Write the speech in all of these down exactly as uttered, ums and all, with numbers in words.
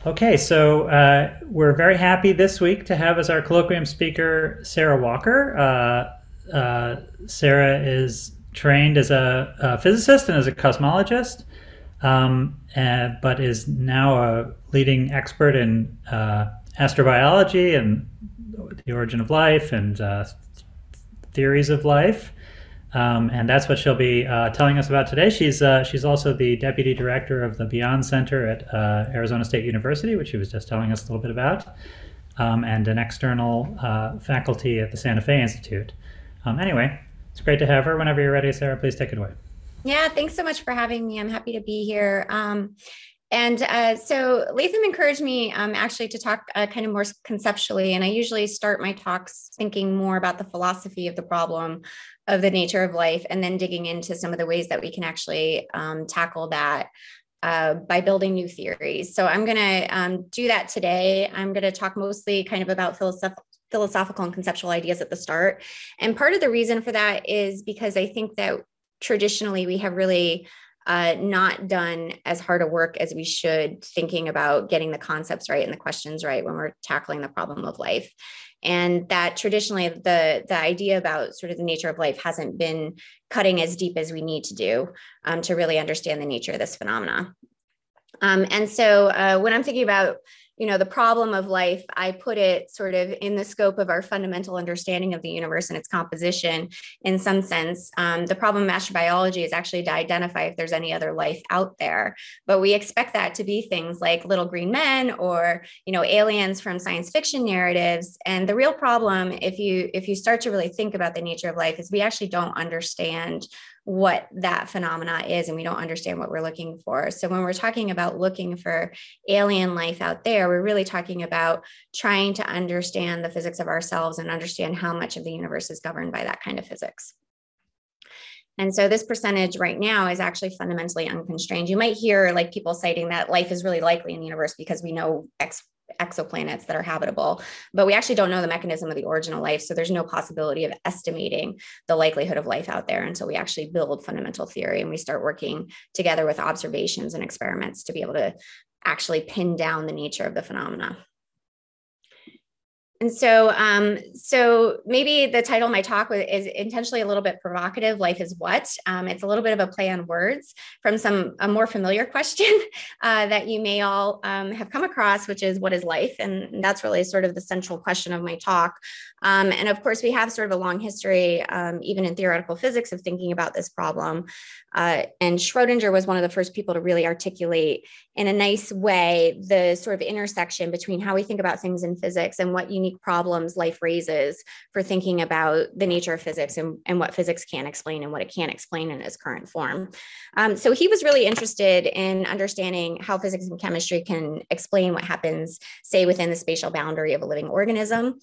Okay, so uh, we're very happy this week to have as our colloquium speaker Sarah Walker. Uh, uh, Sarah is trained as a, a physicist and as a cosmologist, um, and, but is now a leading expert in uh, astrobiology and the origin of life and uh, theories of life. Um, and that's what she'll be uh, telling us about today. She's uh, she's also the deputy director of the Beyond Center at uh, Arizona State University, which she was just telling us a little bit about, um, and an external uh, faculty at the Santa Fe Institute. Um, anyway, it's great to have her. Whenever you're ready, Sarah, please take it away. Yeah, thanks so much for having me. I'm happy to be here. Um, and uh, so Latham encouraged me um, actually to talk uh, kind of more conceptually. And I usually start my talks thinking more about the philosophy of the problem of the nature of life, and then digging into some of the ways that we can actually um, tackle that uh, by building new theories. So I'm going to um, do that today. I'm going to talk mostly kind of about philosoph- philosophical and conceptual ideas at the start. And part of the reason for that is because I think that traditionally we have really uh, not done as hard a work as we should thinking about getting the concepts right and the questions right when we're tackling the problem of life. And that traditionally the, the idea about sort of the nature of life hasn't been cutting as deep as we need to do um, to really understand the nature of this phenomena. Um, and so uh, when I'm thinking about you know, the problem of life, I put it sort of in the scope of our fundamental understanding of the universe and its composition in some sense. Um, the problem of astrobiology is actually to identify if there's any other life out there, but we expect that to be things like little green men or, you know, aliens from science fiction narratives. And the real problem, if you, if you start to really think about the nature of life, is we actually don't understand what that phenomena is, and we don't understand what we're looking for. So when we're talking about looking for alien life out there, we're really talking about trying to understand the physics of ourselves and understand how much of the universe is governed by that kind of physics. And so this percentage right now is actually fundamentally unconstrained. You might hear like people citing that life is really likely in the universe because we know X exoplanets that are habitable, but we actually don't know the mechanism of the origin of life. So there's no possibility of estimating the likelihood of life out there until we actually build fundamental theory and we start working together with observations and experiments to be able to actually pin down the nature of the phenomena. And so, um, so maybe the title of my talk is intentionally a little bit provocative. Life is what? Um, it's a little bit of a play on words from some a more familiar question uh, that you may all um, have come across, which is what is life? And that's really sort of the central question of my talk. Um, and of course, we have sort of a long history, um, even in theoretical physics, of thinking about this problem. Uh, and Schrodinger was one of the first people to really articulate in a nice way the sort of intersection between how we think about things in physics and what unique problems life raises for thinking about the nature of physics and, and what physics can explain and what it can't explain in its current form. Um, so he was really interested in understanding how physics and chemistry can explain what happens, say, within the spatial boundary of a living organism.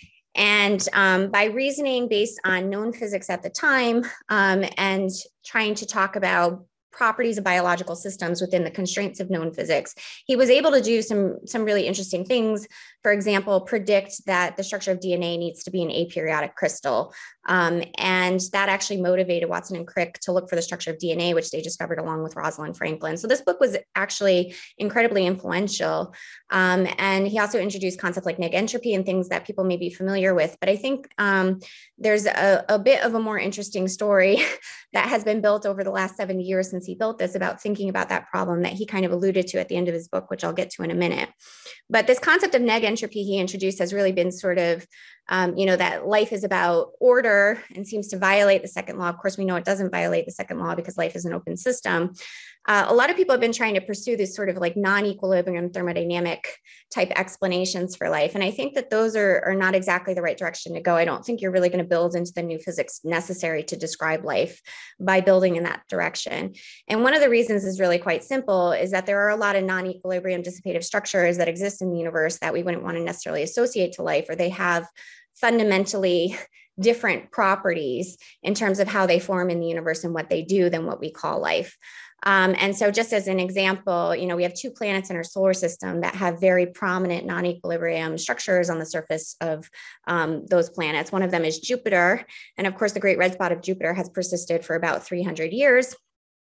And um, by reasoning based on known physics at the time um, and trying to talk about properties of biological systems within the constraints of known physics, he was able to do some, some really interesting things. For example, predict that the structure of D N A needs to be an aperiodic crystal. Um, and that actually motivated Watson and Crick to look for the structure of D N A, which they discovered along with Rosalind Franklin. So this book was actually incredibly influential. Um, and he also introduced concepts like negentropy and things that people may be familiar with. But I think um, there's a, a bit of a more interesting story that has been built over the last seventy years since he built this about thinking about that problem that he kind of alluded to at the end of his book, which I'll get to in a minute. But this concept of negentropy he introduced has really been sort of, um, you know, that life is about order and seems to violate the second law. Of course, we know it doesn't violate the second law because life is an open system. Uh, a lot of people have been trying to pursue this sort of like non-equilibrium thermodynamic type explanations for life. And I think that those are, are not exactly the right direction to go. I don't think you're really going to build into the new physics necessary to describe life by building in that direction. And one of the reasons is really quite simple, is that there are a lot of non-equilibrium dissipative structures that exist in the universe that we wouldn't want to necessarily associate to life, or they have fundamentally different properties in terms of how they form in the universe and what they do than what we call life. Um, and so just as an example, you know, we have two planets in our solar system that have very prominent non-equilibrium structures on the surface of um, those planets. One of them is Jupiter. And of course, the great red spot of Jupiter has persisted for about three hundred years.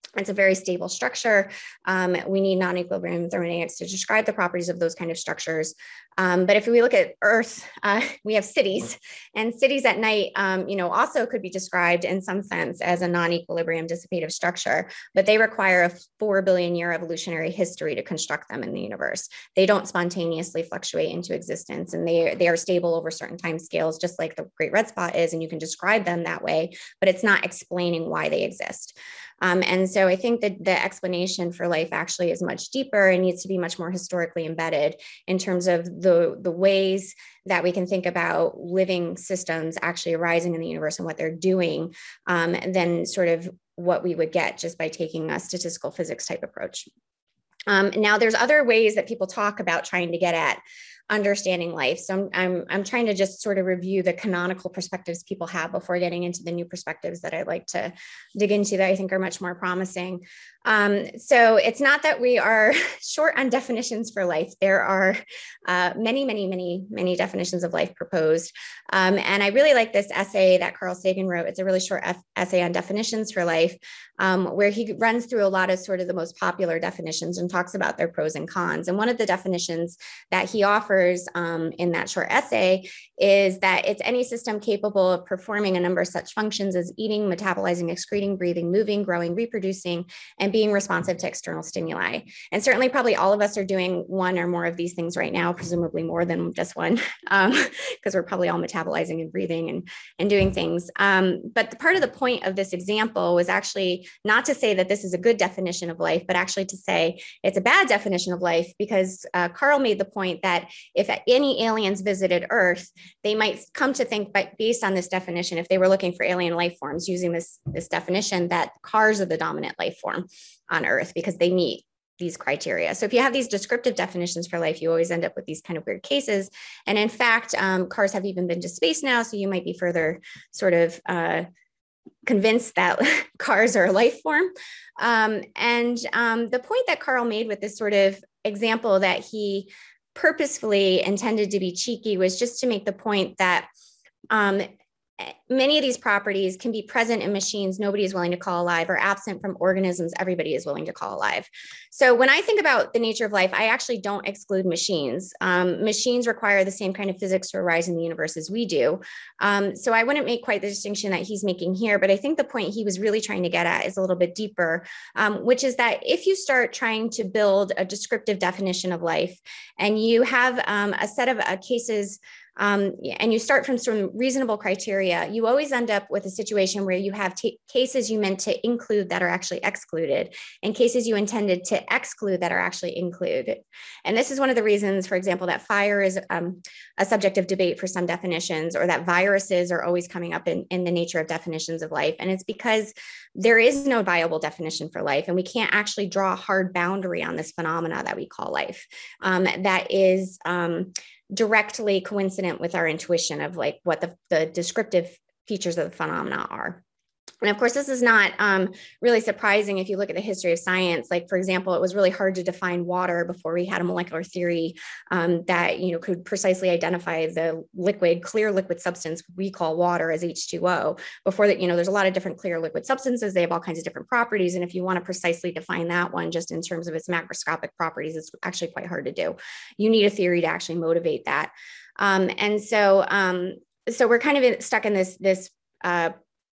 It's a very stable structure. Um, we need non-equilibrium thermodynamics to describe the properties of those kind of structures. Um, but if we look at Earth, uh, we have cities, and cities at night, um, you know, also could be described in some sense as a non-equilibrium dissipative structure, but they require a four billion year evolutionary history to construct them in the universe. They don't spontaneously fluctuate into existence, and they, they are stable over certain time scales, just like the Great Red Spot is, and you can describe them that way, but it's not explaining why they exist. Um, and so I think that the explanation for life actually is much deeper and needs to be much more historically embedded in terms of the, the ways that we can think about living systems actually arising in the universe and what they're doing, um, than sort of what we would get just by taking a statistical physics type approach. Um, now, there's other ways that people talk about trying to get at understanding life. So I'm, I'm, I'm trying to just sort of review the canonical perspectives people have before getting into the new perspectives that I'd like to dig into that I think are much more promising. Um, so it's not that we are short on definitions for life. There are uh, many, many, many, many definitions of life proposed. Um, and I really like this essay that Carl Sagan wrote. It's a really short F- essay on definitions for life, um, where he runs through a lot of sort of the most popular definitions and talks about their pros and cons. And one of the definitions that he offers Um, in that short essay is that it's any system capable of performing a number of such functions as eating, metabolizing, excreting, breathing, moving, growing, reproducing, and being responsive to external stimuli. And certainly probably all of us are doing one or more of these things right now, presumably more than just one, because um, we're probably all metabolizing and breathing and, and doing things. Um, but the part of the point of this example was actually not to say that this is a good definition of life, but actually to say it's a bad definition of life, because uh, Carl made the point that if any aliens visited Earth, they might come to think, but based on this definition, if they were looking for alien life forms using this, this definition, that cars are the dominant life form on Earth because they meet these criteria. So if you have these descriptive definitions for life, you always end up with these kind of weird cases. And in fact, um, cars have even been to space now, so you might be further sort of uh, convinced that cars are a life form. Um, and um, the point that Carl made with this sort of example that he purposefully intended to be cheeky was just to make the point that um, many of these properties can be present in machines nobody is willing to call alive, or absent from organisms everybody is willing to call alive. So when I think about the nature of life, I actually don't exclude machines. Um, machines require the same kind of physics to arise in the universe as we do. Um, so I wouldn't make quite the distinction that he's making here, but I think the point he was really trying to get at is a little bit deeper, um, which is that if you start trying to build a descriptive definition of life, and you have um, a set of uh, cases Um, and you start from some reasonable criteria, you always end up with a situation where you have t- cases you meant to include that are actually excluded, and cases you intended to exclude that are actually included. And this is one of the reasons, for example, that fire is um, a subject of debate for some definitions, or that viruses are always coming up in, in the nature of definitions of life. And it's because there is no viable definition for life, and we can't actually draw a hard boundary on this phenomena that we call life. Um, that is um, directly coincident with our intuition of like what the, the descriptive features of the phenomena are. And of course, this is not um, really surprising if you look at the history of science. Like, for example, it was really hard to define water before we had a molecular theory um, that, you know, could precisely identify the liquid, clear liquid substance we call water as H two O. Before that, you know, there's a lot of different clear liquid substances. They have all kinds of different properties. And if you want to precisely define that one just in terms of its macroscopic properties, it's actually quite hard to do. You need a theory to actually motivate that. Um, and so, um, so we're kind of in, stuck in this, this uh,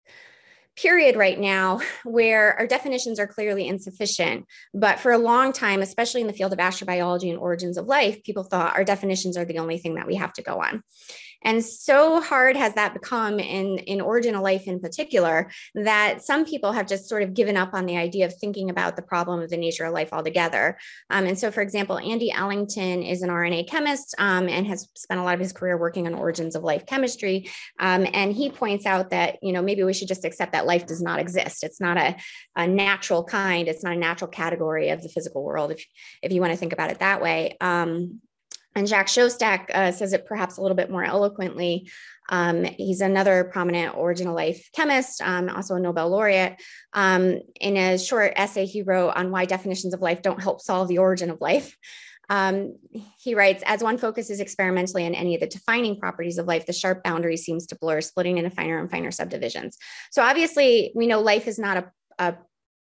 period right now where our definitions are clearly insufficient. But for a long time, especially in the field of astrobiology and origins of life, people thought our definitions are the only thing that we have to go on. And so hard has that become in, in origin of life in particular, that some people have just sort of given up on the idea of thinking about the problem of the nature of life altogether. Um, and so, for example, Andy Ellington is an R N A chemist um, and has spent a lot of his career working on origins of life chemistry. Um, and he points out that, you know, maybe we should just accept that life does not exist. It's not a, a natural kind. It's not a natural category of the physical world, if, if you want to think about it that way. Um, And Jacques Shostak uh, says it perhaps a little bit more eloquently. Um, he's another prominent origin of life chemist, um, also a Nobel laureate. Um, in a short essay he wrote on why definitions of life don't help solve the origin of life, um, he writes, as one focuses experimentally on any of the defining properties of life, the sharp boundary seems to blur, splitting into finer and finer subdivisions. So obviously, we know life is not a, a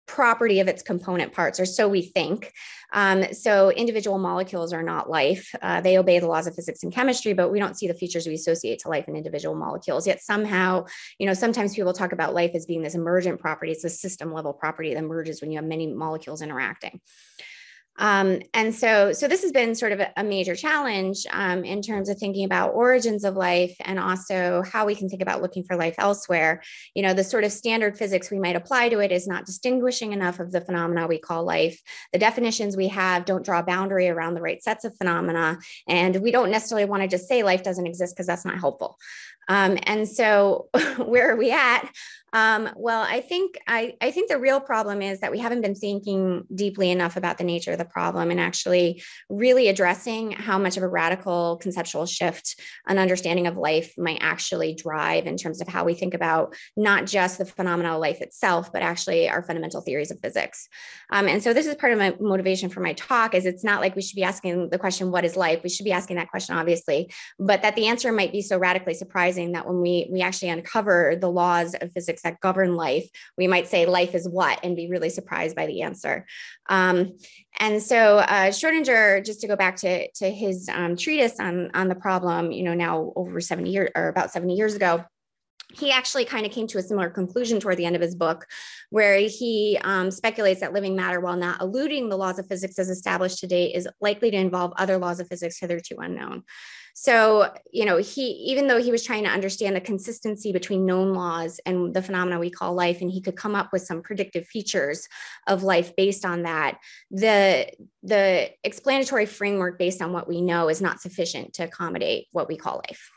property of its component parts, or so we think. Um, so individual molecules are not life. Uh, they obey the laws of physics and chemistry, but we don't see the features we associate to life in individual molecules. Yet somehow, you know, sometimes people talk about life as being this emergent property. It's a system level property that emerges when you have many molecules interacting. Um, and so, so this has been sort of a, a major challenge um, in terms of thinking about origins of life, and also how we can think about looking for life elsewhere. You know, the sort of standard physics we might apply to it is not distinguishing enough of the phenomena we call life. The definitions we have don't draw a boundary around the right sets of phenomena. And we don't necessarily want to just say life doesn't exist, because that's not helpful. Um, and so where are we at? Um, well, I think I, I think the real problem is that we haven't been thinking deeply enough about the nature of the problem, and actually really addressing how much of a radical conceptual shift an understanding of life might actually drive in terms of how we think about not just the phenomena of life itself, but actually our fundamental theories of physics. Um, and so this is part of my motivation for my talk, is it's not like we should be asking the question, what is life? We should be asking that question, obviously, but that the answer might be so radically surprising that when we, we actually uncover the laws of physics that govern life, we might say life is what, and be really surprised by the answer. Um, and so uh, Schrodinger, just to go back to, to his um, treatise on, on the problem, you know, now over seventy years, or about seventy years ago, he actually kind of came to a similar conclusion toward the end of his book, where he um, speculates that living matter, while not eluding the laws of physics as established to date, is likely to involve other laws of physics hitherto unknown. So, you know, he, even though he was trying to understand the consistency between known laws and the phenomena we call life, and he could come up with some predictive features of life based on that, the, the explanatory framework based on what we know is not sufficient to accommodate what we call life.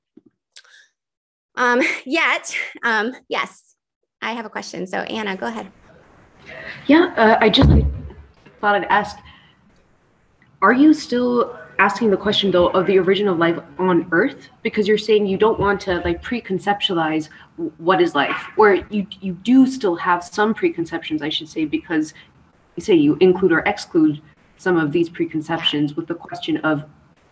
Um, yet, um, yes, I have a question. So Anna, go ahead. Yeah, uh, I just thought I'd ask, are you still asking the question though of the origin of life on Earth? Because you're saying you don't want to like pre-conceptualize what is life, or you, you do still have some preconceptions, I should say, because you say you include or exclude some of these preconceptions with the question of,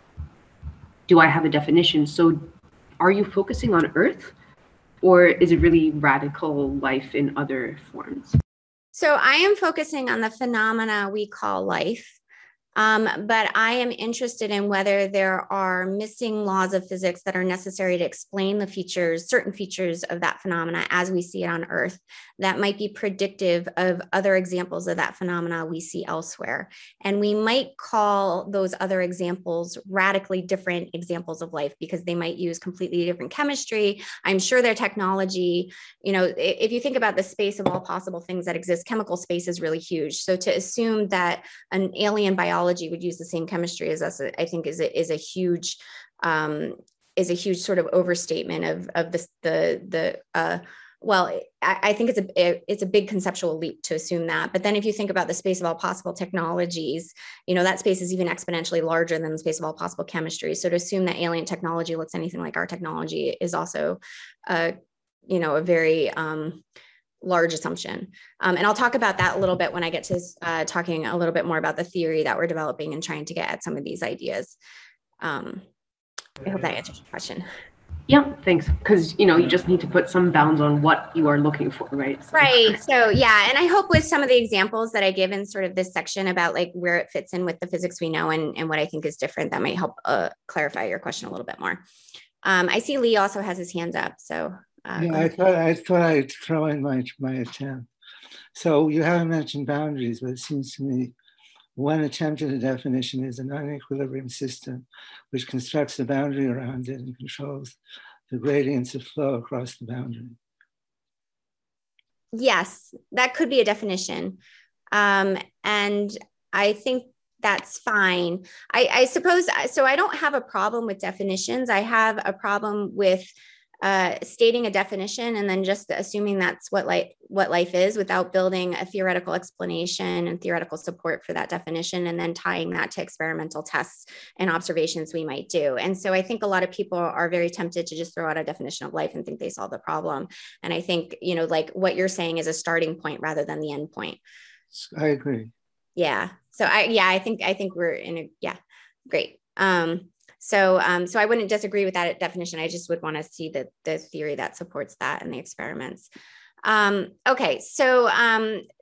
do I have a definition? So are you focusing on Earth, or is it really radical life in other forms? So I am focusing on the phenomena we call life. Um, but I am interested in whether there are missing laws of physics that are necessary to explain the features, certain features of that phenomena as we see it on Earth, that might be predictive of other examples of that phenomena we see elsewhere. And we might call those other examples radically different examples of life, because they might use completely different chemistry. I'm sure their technology, you know, if you think about the space of all possible things that exist, chemical space is really huge. So to assume that an alien biology would use the same chemistry as us, I think is a, is a huge um, is a huge sort of overstatement of of this, the the uh, well, I, I think it's a it's a big conceptual leap to assume that. But then if you think about the space of all possible technologies, you know, that space is even exponentially larger than the space of all possible chemistry. So to assume that alien technology looks anything like our technology is also, uh, you know, a very um, large assumption. Um, and I'll talk about that a little bit when I get to uh, talking a little bit more about the theory that we're developing and trying to get at some of these ideas. Um, I hope that answers your question. Yeah, thanks. Because, you know, you just need to put some bounds on what you are looking for, right? So. Right. So, yeah. And I hope with some of the examples that I give in sort of this section about like where it fits in with the physics we know and, and what I think is different, that might help uh, clarify your question a little bit more. Um, I see Lee also has his hands up. So Uh, yeah, I thought I thought I'd throw in my my attempt. So you haven't mentioned boundaries, but it seems to me one attempt at a definition is a non-equilibrium system, which constructs a boundary around it and controls the gradients of flow across the boundary. Yes, that could be a definition, um, and I think that's fine. I, I suppose so. I don't have a problem with definitions. I have a problem with Uh, stating a definition and then just assuming that's what life, what life is, without building a theoretical explanation and theoretical support for that definition, and then tying that to experimental tests and observations we might do. And so I think a lot of people are very tempted to just throw out a definition of life and think they solve the problem. And I think, you know, like what you're saying is a starting point rather than the end point. I agree. Yeah. So I, yeah, I think, I think we're in a, yeah, great. Um, So, um, so I wouldn't disagree with that definition. I just would want to see the, the theory that supports that and the experiments. Um, okay, so um,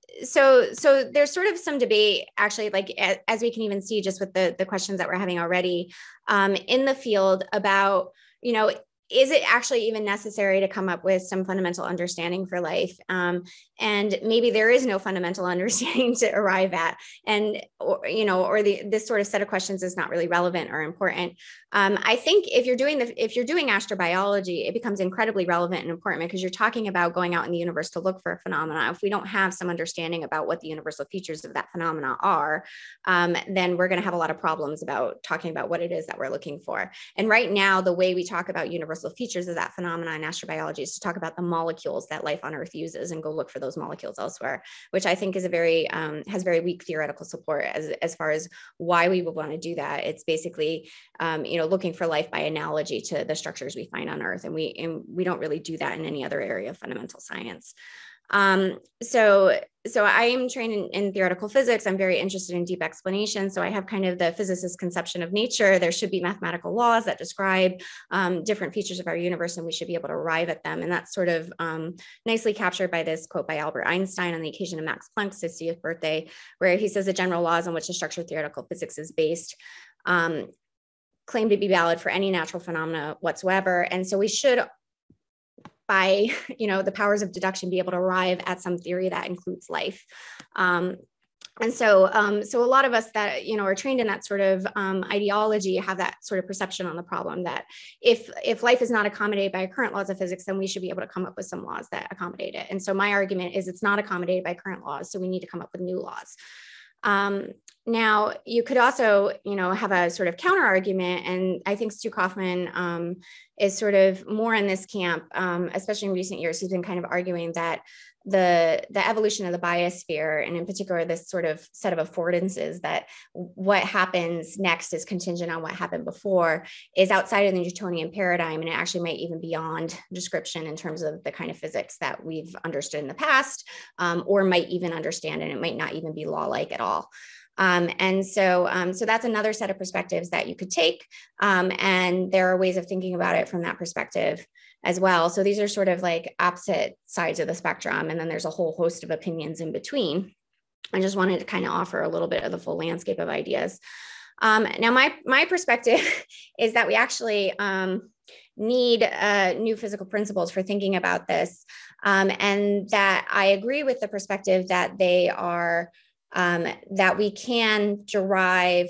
so so there's sort of some debate, actually, like as we can even see just with the, the questions that we're having already um, in the field about, you know, is it actually even necessary to come up with some fundamental understanding for life? Um, and maybe there is no fundamental understanding to arrive at, and or, you know, or the this sort of set of questions is not really relevant or important. Um, I think if you're doing the if you're doing astrobiology, it becomes incredibly relevant and important because you're talking about going out in the universe to look for a phenomena. If we don't have some understanding about what the universal features of that phenomena are, um, then we're going to have a lot of problems about talking about what it is that we're looking for. And right now, the way we talk about universal features of that phenomena in astrobiology is to talk about the molecules that life on Earth uses and go look for those molecules elsewhere, which I think is a very um, has very weak theoretical support as as far as why we would want to do that. It's basically um, you know looking for life by analogy to the structures we find on Earth, and we and we don't really do that in any other area of fundamental science. Um, so, so I am trained in, in theoretical physics. I'm very interested in deep explanation. So I have kind of the physicist's conception of nature. There should be mathematical laws that describe um, different features of our universe, and we should be able to arrive at them. And that's sort of um, nicely captured by this quote by Albert Einstein on the occasion of Max Planck's sixtieth birthday, where he says the general laws on which the structure of theoretical physics is based um, claim to be valid for any natural phenomena whatsoever. And so we should, by you know the powers of deduction, be able to arrive at some theory that includes life. Um, and so, um, so a lot of us that you know are trained in that sort of um, ideology have that sort of perception on the problem that if if life is not accommodated by current laws of physics, then we should be able to come up with some laws that accommodate it. And so my argument is it's not accommodated by current laws, so we need to come up with new laws. Um, now, you could also, you know, have a sort of counter argument, and I think Stu Kaufman um, is sort of more in this camp, um, especially in recent years. He's been kind of arguing that the the evolution of the biosphere, and in particular this sort of set of affordances that what happens next is contingent on what happened before, is outside of the Newtonian paradigm, and it actually might even beyond description in terms of the kind of physics that we've understood in the past, um, or might even understand, and it might not even be law-like at all. Um, and so, um, so that's another set of perspectives that you could take, um, and there are ways of thinking about it from that perspective as well. So these are sort of like opposite sides of the spectrum, and then there's a whole host of opinions in between. I just wanted to kind of offer a little bit of the full landscape of ideas. Um, now, my my perspective is that we actually um, need uh, new physical principles for thinking about this, um, and that I agree with the perspective that they are um, that we can derive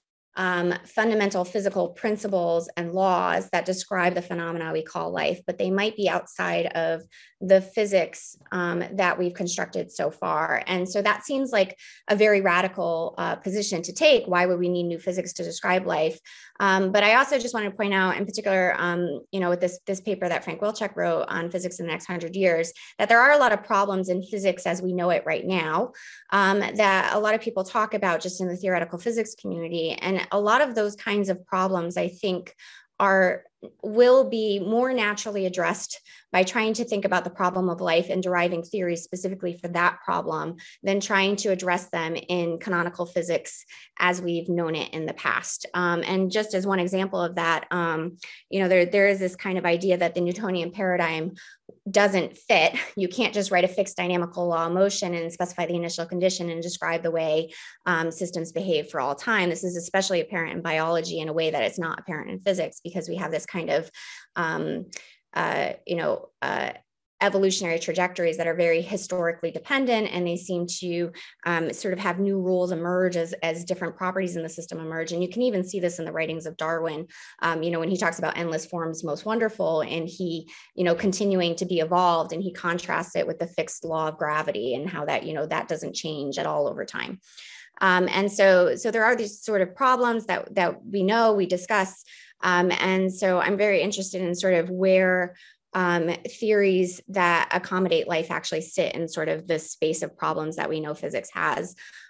Um, fundamental physical principles and laws that describe the phenomena we call life, but they might be outside of the physics um, that we've constructed so far. And so that seems like a very radical uh, position to take. Why would we need new physics to describe life? Um, but I also just want to point out in particular, um, you know, with this, this paper that Frank Wilczek wrote on physics in the next hundred years, that there are a lot of problems in physics as we know it right now, um, that a lot of people talk about just in the theoretical physics community. And a lot of those kinds of problems, I think, are will be more naturally addressed by trying to think about the problem of life and deriving theories specifically for that problem than trying to address them in canonical physics as we've known it in the past. Um, and just as one example of that, um, you know, there, there is this kind of idea that the Newtonian paradigm doesn't fit. You can't just write a fixed dynamical law of motion and specify the initial condition and describe the way um, systems behave for all time. This is especially apparent in biology in a way that it's not apparent in physics, because we have this kind of, um, uh, you know, uh, evolutionary trajectories that are very historically dependent, and they seem to um, sort of have new rules emerge as, as different properties in the system emerge. And you can even see this in the writings of Darwin, um, you know, when he talks about endless forms most wonderful, and he, you know, continuing to be evolved, and he contrasts it with the fixed law of gravity and how that, you know, that doesn't change at all over time. Um, and so, so there are these sort of problems that, that we know, we discuss. Um, and so I'm very interested in sort of where Um, theories that accommodate life actually sit in sort of this space of problems that we know physics has.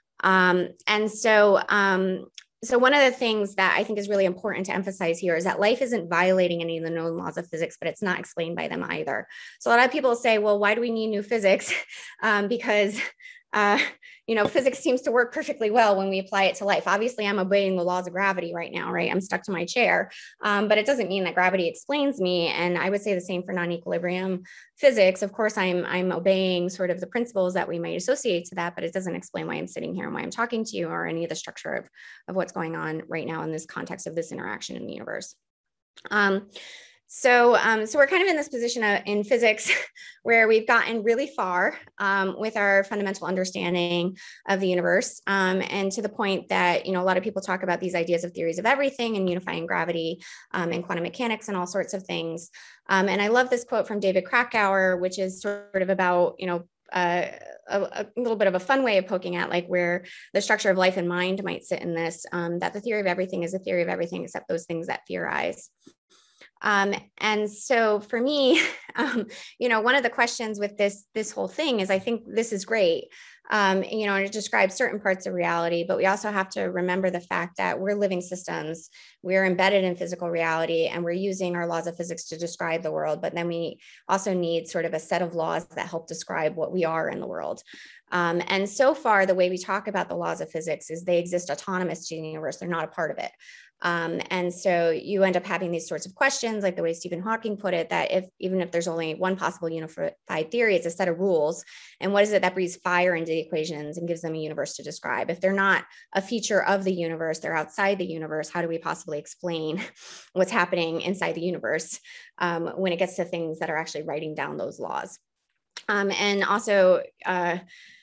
Um, and so, um, so one of the things that I think is really important to emphasize here is that life isn't violating any of the known laws of physics, but it's not explained by them either. So a lot of people say, well, why do we need new physics? Um, because uh, you know, physics seems to work perfectly well when we apply it to life. Obviously, I'm obeying the laws of gravity right now, right? I'm stuck to my chair, um, but it doesn't mean that gravity explains me. And I would say the same for non-equilibrium physics. Of course, I'm, I'm obeying sort of the principles that we might associate to that, but it doesn't explain why I'm sitting here and why I'm talking to you or any of the structure of, of what's going on right now in this context of this interaction in the universe. Um, So, um, so we're kind of in this position of, in physics where we've gotten really far um, with our fundamental understanding of the universe, um, and to the point that, you know, a lot of people talk about these ideas of theories of everything and unifying gravity um, and quantum mechanics and all sorts of things. Um, and I love this quote from David Krakauer, which is sort of about, you know, uh, a, a little bit of a fun way of poking at like where the structure of life and mind might sit in this, um, that the theory of everything is a theory of everything except those things that theorize. Um, and so for me, um, you know, one of the questions with this, this whole thing is, I think this is great, um, you know, it describes certain parts of reality, but we also have to remember the fact that we're living systems, we're embedded in physical reality, and we're using our laws of physics to describe the world. But then we also need sort of a set of laws that help describe what we are in the world. Um, and so far, the way we talk about the laws of physics is they exist autonomous to the universe. They're not a part of it. Um, and so you end up having these sorts of questions, like the way Stephen Hawking put it, that if even if there's only one possible unified theory, it's a set of rules. And what is it that breathes fire into the equations and gives them a universe to describe? If they're not a feature of the universe, they're outside the universe, how do we possibly explain what's happening inside the universe um, when it gets to things that are actually writing down those laws? Um, and also, uh,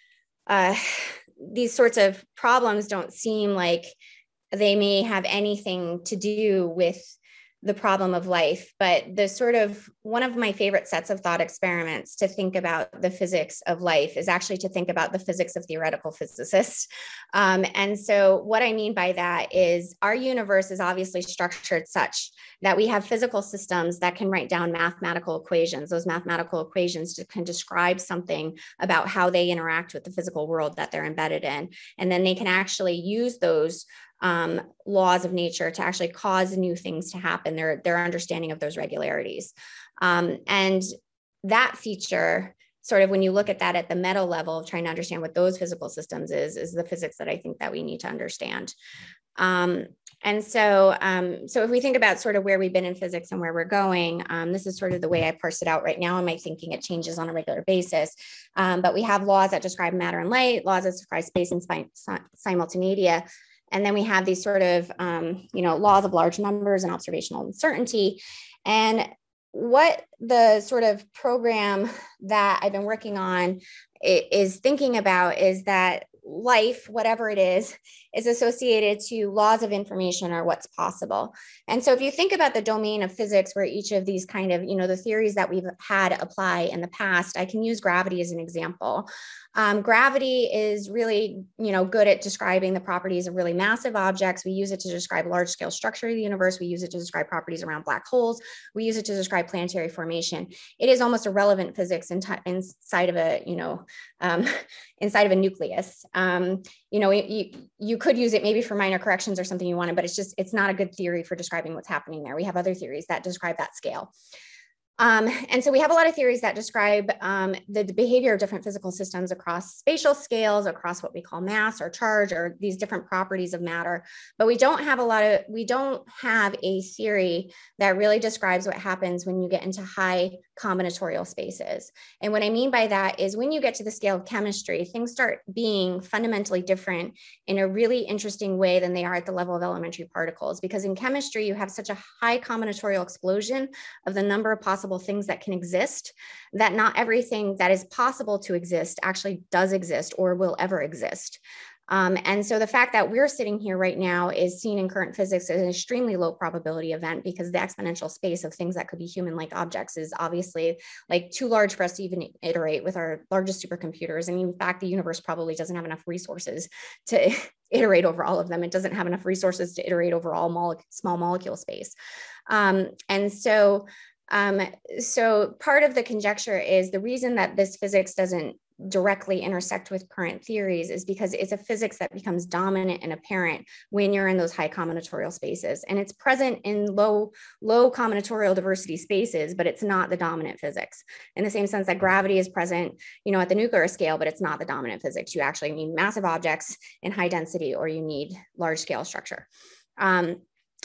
uh, these sorts of problems don't seem like they may have anything to do with the problem of life, but the sort of one of my favorite sets of thought experiments to think about the physics of life is actually to think about the physics of theoretical physicists. Um, and so what I mean by that is our universe is obviously structured such that we have physical systems that can write down mathematical equations. Those mathematical equations can describe something about how they interact with the physical world that they're embedded in. And then they can actually use those Um, laws of nature to actually cause new things to happen, their, their understanding of those regularities. Um, and that feature, sort of when you look at that at the meta level of trying to understand what those physical systems is, is the physics that I think that we need to understand. Um, and so, um, so if we think about sort of where we've been in physics and where we're going, um, this is sort of the way I parse it out right now in my thinking. It changes on a regular basis. Um, but we have laws that describe matter and light, laws that describe space and simultaneity. And then we have these sort of, um, you know, laws of large numbers and observational uncertainty. And what the sort of program that I've been working on is thinking about is that life, whatever it is, is associated to laws of information or what's possible. And so if you think about the domain of physics where each of these kind of, you know, the theories that we've had apply in the past, I can use gravity as an example. Um, gravity is really, you know, good at describing the properties of really massive objects. We use it to describe large scale structure of the universe. We use it to describe properties around black holes. We use it to describe planetary formation. It is almost irrelevant physics in inside of a, you know, um, inside of a nucleus. Um, you know, you, you could use it maybe for minor corrections or something you wanted, but it's just, it's not a good theory for describing what's happening there. We have other theories that describe that scale. Um, and so we have a lot of theories that describe um, the, the behavior of different physical systems across spatial scales, across what we call mass or charge, or these different properties of matter. But we don't have a lot of, we don't have a theory that really describes what happens when you get into high combinatorial spaces. And what I mean by that is when you get to the scale of chemistry, things start being fundamentally different in a really interesting way than they are at the level of elementary particles. Because in chemistry, you have such a high combinatorial explosion of the number of possible things that can exist, that not everything that is possible to exist actually does exist or will ever exist. Um, and so the fact that we're sitting here right now is seen in current physics as an extremely low probability event, because the exponential space of things that could be human-like objects is obviously like too large for us to even iterate with our largest supercomputers. And in fact, the universe probably doesn't have enough resources to iterate over all of them. It doesn't have enough resources to iterate over all mole small molecule space. Um, and so Um, so part of the conjecture is the reason that this physics doesn't directly intersect with current theories is because it's a physics that becomes dominant and apparent when you're in those high combinatorial spaces. And it's present in low, low combinatorial diversity spaces, but it's not the dominant physics. In the same sense that gravity is present, you know, at the nuclear scale, but it's not the dominant physics. You actually need massive objects in high density, or you need large scale structure. Um,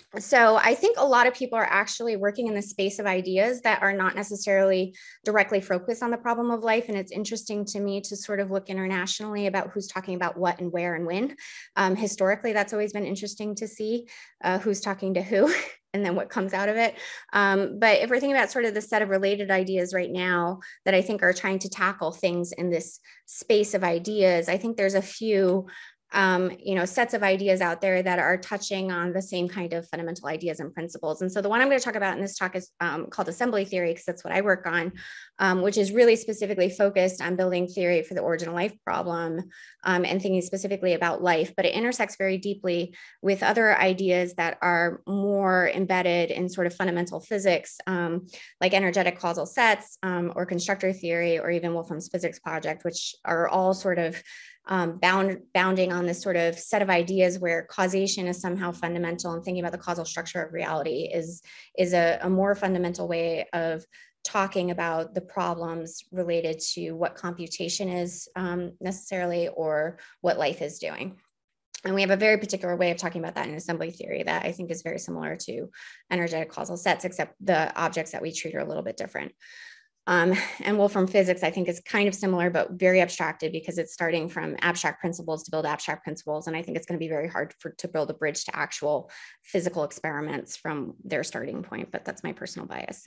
So I think a lot of people are actually working in the space of ideas that are not necessarily directly focused on the problem of life. And it's interesting to me to sort of look internationally about who's talking about what and where and when. Um, historically, that's always been interesting to see uh, who's talking to who and then what comes out of it. Um, but if we're thinking about sort of the set of related ideas right now that I think are trying to tackle things in this space of ideas, I think there's a few Um, you know, sets of ideas out there that are touching on the same kind of fundamental ideas and principles. And so the one I'm going to talk about in this talk is um, called assembly theory, because that's what I work on, um, which is really specifically focused on building theory for the origin of life problem um, and thinking specifically about life. But it intersects very deeply with other ideas that are more embedded in sort of fundamental physics, um, like energetic causal sets um, or constructor theory, or even Wolfram's physics project, which are all sort of Um, bound, bounding on this sort of set of ideas where causation is somehow fundamental, and thinking about the causal structure of reality is, is a, a more fundamental way of talking about the problems related to what computation is um, necessarily, or what life is doing. And we have a very particular way of talking about that in assembly theory that I think is very similar to energetic causal sets, except the objects that we treat are a little bit different. Um, and Wolfram physics, I think, is kind of similar, but very abstracted, because it's starting from abstract principles to build abstract principles. And I think it's going to be very hard for, to build a bridge to actual physical experiments from their starting point, but that's my personal bias.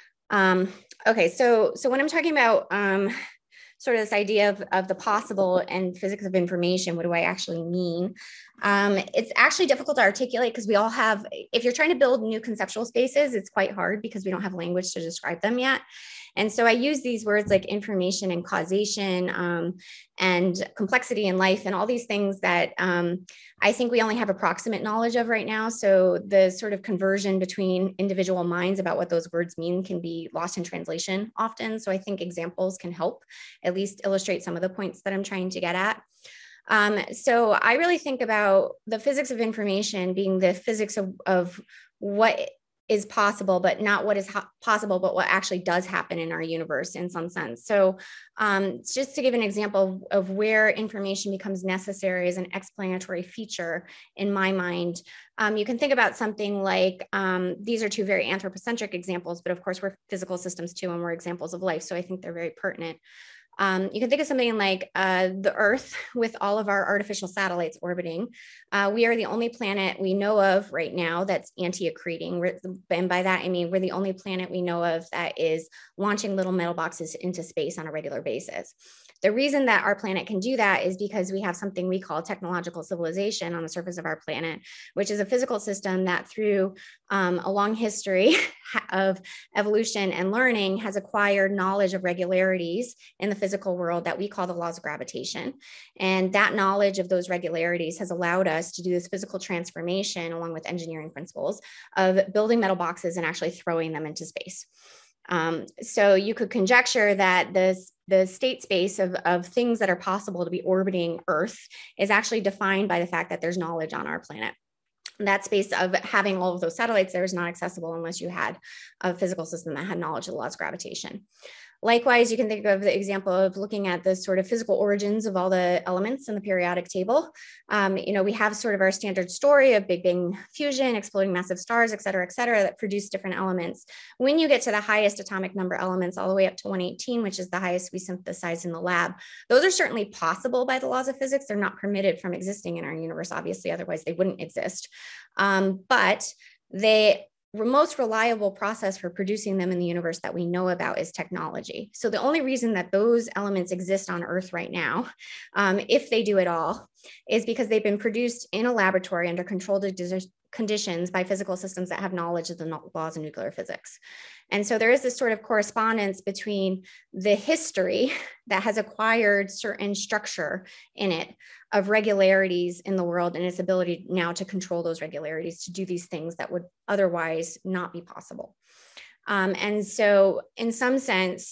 Um, okay, so, so when I'm talking about um, sort of this idea of, of the possible and physics of information, what do I actually mean? Um, it's actually difficult to articulate, because we all have, if you're trying to build new conceptual spaces, it's quite hard because we don't have language to describe them yet. And so I use these words like information and causation um, and complexity in life and all these things that um, I think we only have approximate knowledge of right now. So the sort of conversion between individual minds about what those words mean can be lost in translation often. So I think examples can help at least illustrate some of the points that I'm trying to get at. Um, so I really think about the physics of information being the physics of, of what is possible, but not what is possible, but what actually does happen in our universe in some sense. So um, just to give an example of, of where information becomes necessary as an explanatory feature in my mind, um, you can think about something like, um, these are two very anthropocentric examples, but of course we're physical systems too, and we're examples of life. So I think they're very pertinent. Um, you can think of something like uh, the Earth with all of our artificial satellites orbiting. Uh, we are the only planet we know of right now that's anti-accreting. We're, and by that, I mean, we're the only planet we know of that is launching little metal boxes into space on a regular basis. The reason that our planet can do that is because we have something we call technological civilization on the surface of our planet, which is a physical system that through um, a long history of evolution and learning has acquired knowledge of regularities in the physical world that we call the laws of gravitation. And that knowledge of those regularities has allowed us to do this physical transformation along with engineering principles of building metal boxes and actually throwing them into space. Um, so you could conjecture that this, the state space of, of things that are possible to be orbiting Earth is actually defined by the fact that there's knowledge on our planet. That space of having all of those satellites there is not accessible unless you had a physical system that had knowledge of the laws of gravitation. Likewise, you can think of the example of looking at the sort of physical origins of all the elements in the periodic table. Um, you know, we have sort of our standard story of Big Bang fusion, exploding massive stars, et cetera, et cetera, that produce different elements. When you get to the highest atomic number elements, all the way up to one eighteen, which is the highest we synthesize in the lab, those are certainly possible by the laws of physics. They're not permitted from existing in our universe, obviously, otherwise they wouldn't exist. Um, but they The most reliable process for producing them in the universe that we know about is technology. So the only reason that those elements exist on Earth right now, um, if they do at all, is because they've been produced in a laboratory under controlled conditions by physical systems that have knowledge of the laws of nuclear physics. And so there is this sort of correspondence between the history that has acquired certain structure in it of regularities in the world and its ability now to control those regularities to do these things that would otherwise not be possible. Um, and so in some sense,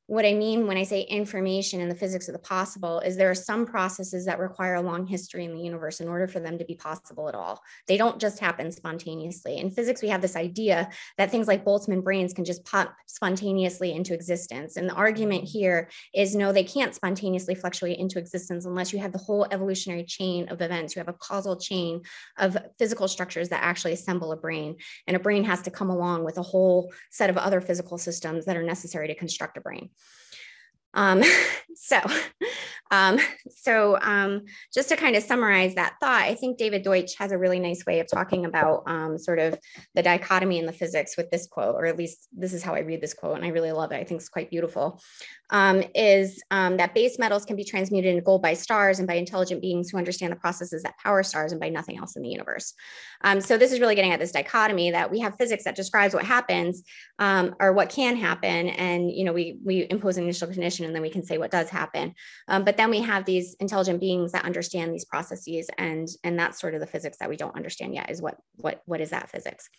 what I mean when I say information in the physics of the possible is there are some processes that require a long history in the universe in order for them to be possible at all. They don't just happen spontaneously. In physics, we have this idea that things like Boltzmann brains can just pop spontaneously into existence. And the argument here is no, they can't spontaneously fluctuate into existence unless you have the whole evolutionary chain of events. You have a causal chain of physical structures that actually assemble a brain. And a brain has to come along with a whole set of other physical systems that are necessary to construct a brain. Um, so, um, so um, just to kind of summarize that thought, I think David Deutsch has a really nice way of talking about um, sort of the dichotomy in the physics with this quote, or at least this is how I read this quote, and I really love it. I think it's quite beautiful. Um, is um, that base metals can be transmuted into gold by stars and by intelligent beings who understand the processes that power stars and by nothing else in the universe. Um, so this is really getting at this dichotomy that we have physics that describes what happens um, or what can happen. And, you know, we, we impose an initial condition and then we can say what does happen. Um, but then we have these intelligent beings that understand these processes, and, and that's sort of the physics that we don't understand yet is what, what, what is that physics?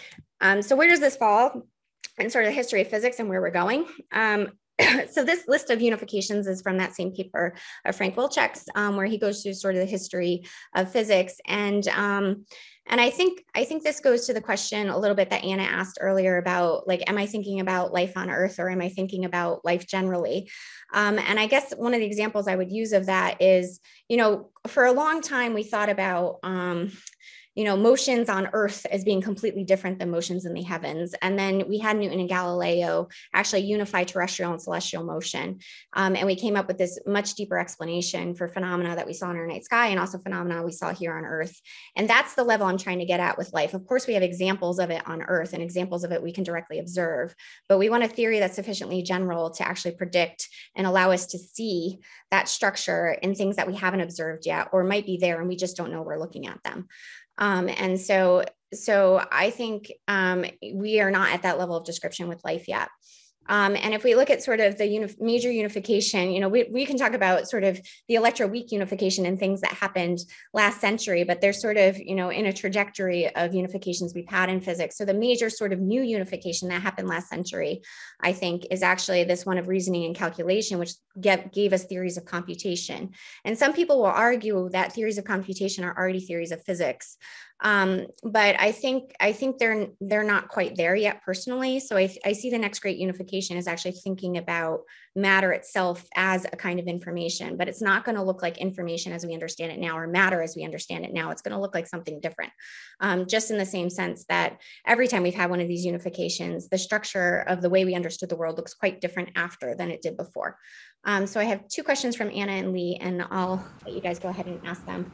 Um, so where does this fall in sort of the history of physics and where we're going? Um, So this list of unifications is from that same paper of Frank Wilczek's, um, where he goes through sort of the history of physics. And, um, and I think, I think this goes to the question a little bit that Anna asked earlier about, like, am I thinking about life on Earth or am I thinking about life generally? Um, and I guess one of the examples I would use of that is, you know, for a long time we thought about, um, you know, motions on Earth as being completely different than motions in the heavens. And then we had Newton and Galileo actually unify terrestrial and celestial motion. Um, and we came up with this much deeper explanation for phenomena that we saw in our night sky and also phenomena we saw here on Earth. And that's the level I'm trying to get at with life. Of course, we have examples of it on Earth and examples of it we can directly observe, but we want a theory that's sufficiently general to actually predict and allow us to see that structure in things that we haven't observed yet, or might be there and we just don't know we're looking at them. Um, and so, so I think um, we are not at that level of description with life yet. Um, and if we look at sort of the uni- major unification, you know, we, we can talk about sort of the electroweak unification and things that happened last century, but they're sort of, you know, in a trajectory of unifications we've had in physics. So the major sort of new unification that happened last century, I think, is actually this one of reasoning and calculation, which get, gave us theories of computation. And some people will argue that theories of computation are already theories of physics. Um, but I think I think they're they're not quite there yet personally. So I, I see the next great unification is actually thinking about matter itself as a kind of information, but it's not going to look like information as we understand it now or matter as we understand it now. It's going to look like something different, um, just in the same sense that every time we've had one of these unifications, the structure of the way we understood the world looks quite different after than it did before. Um, so I have two questions from Anna and Lee, and I'll let you guys go ahead and ask them.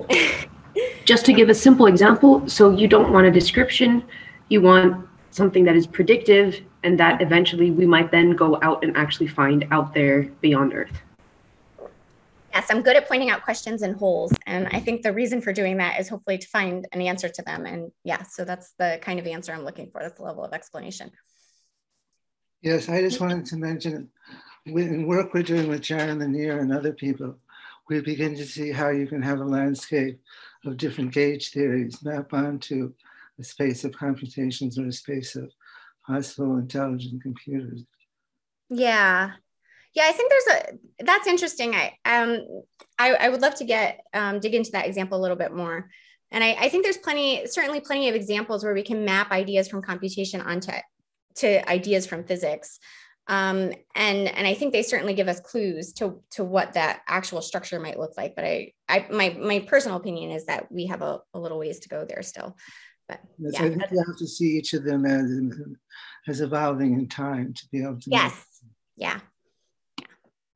Just to give a simple example, so you don't want a description, you want something that is predictive and that eventually we might then go out and actually find out there beyond Earth. Yes, I'm good at pointing out questions and holes. And I think the reason for doing that is hopefully to find an answer to them. And yeah, so that's the kind of answer I'm looking for. That's the level of explanation. Yes, I just wanted to mention, in work we're doing with Jaron Lanier and other people, we begin to see how you can have a landscape of different gauge theories map onto a space of computations or a space of possible intelligent computers. Yeah. Yeah, I think there's a, that's interesting. I, um, I, I would love to get, um, dig into that example a little bit more. And I, I think there's plenty, certainly plenty of examples where we can map ideas from computation onto to ideas from physics. Um, and, and I think they certainly give us clues to, to what that actual structure might look like. But I, I my, my personal opinion is that we have a, a little ways to go there still. But yes, yeah, I think you have to see each of them as, as evolving in time to be able to. Yes. Yeah. Yeah.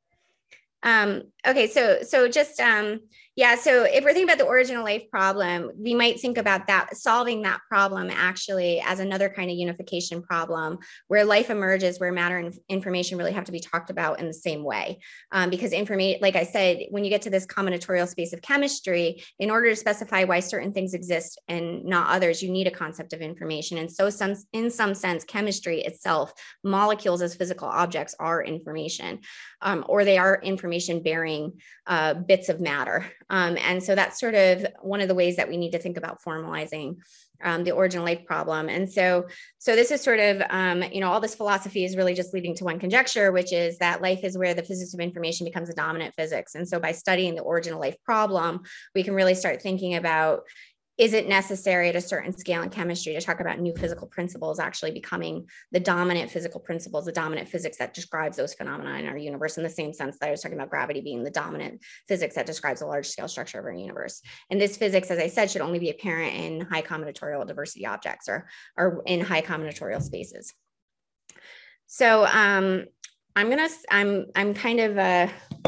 Um, okay. So, so just, um, yeah. So if we're thinking about the origin of life problem, we might think about that, solving that problem actually as another kind of unification problem where life emerges, where matter and information really have to be talked about in the same way. Um, because information, like I said, when you get to this combinatorial space of chemistry, in order to specify why certain things exist and not others, you need a concept of information. And so some, in some sense, chemistry itself, molecules as physical objects are information, um, or they are information bearing uh, bits of matter. Um, and so that's sort of one of the ways that we need to think about formalizing um, the origin of life problem. And so, so this is sort of, um, you know, all this philosophy is really just leading to one conjecture, which is that life is where the physics of information becomes a dominant physics. And so by studying the origin of life problem, we can really start thinking about, is it necessary at a certain scale in chemistry to talk about new physical principles actually becoming the dominant physical principles, the dominant physics that describes those phenomena in our universe, in the same sense that I was talking about gravity being the dominant physics that describes a large scale structure of our universe. And this physics, as I said, should only be apparent in high combinatorial diversity objects or, or in high combinatorial spaces. So um, I'm gonna, I'm, I'm kind of, uh,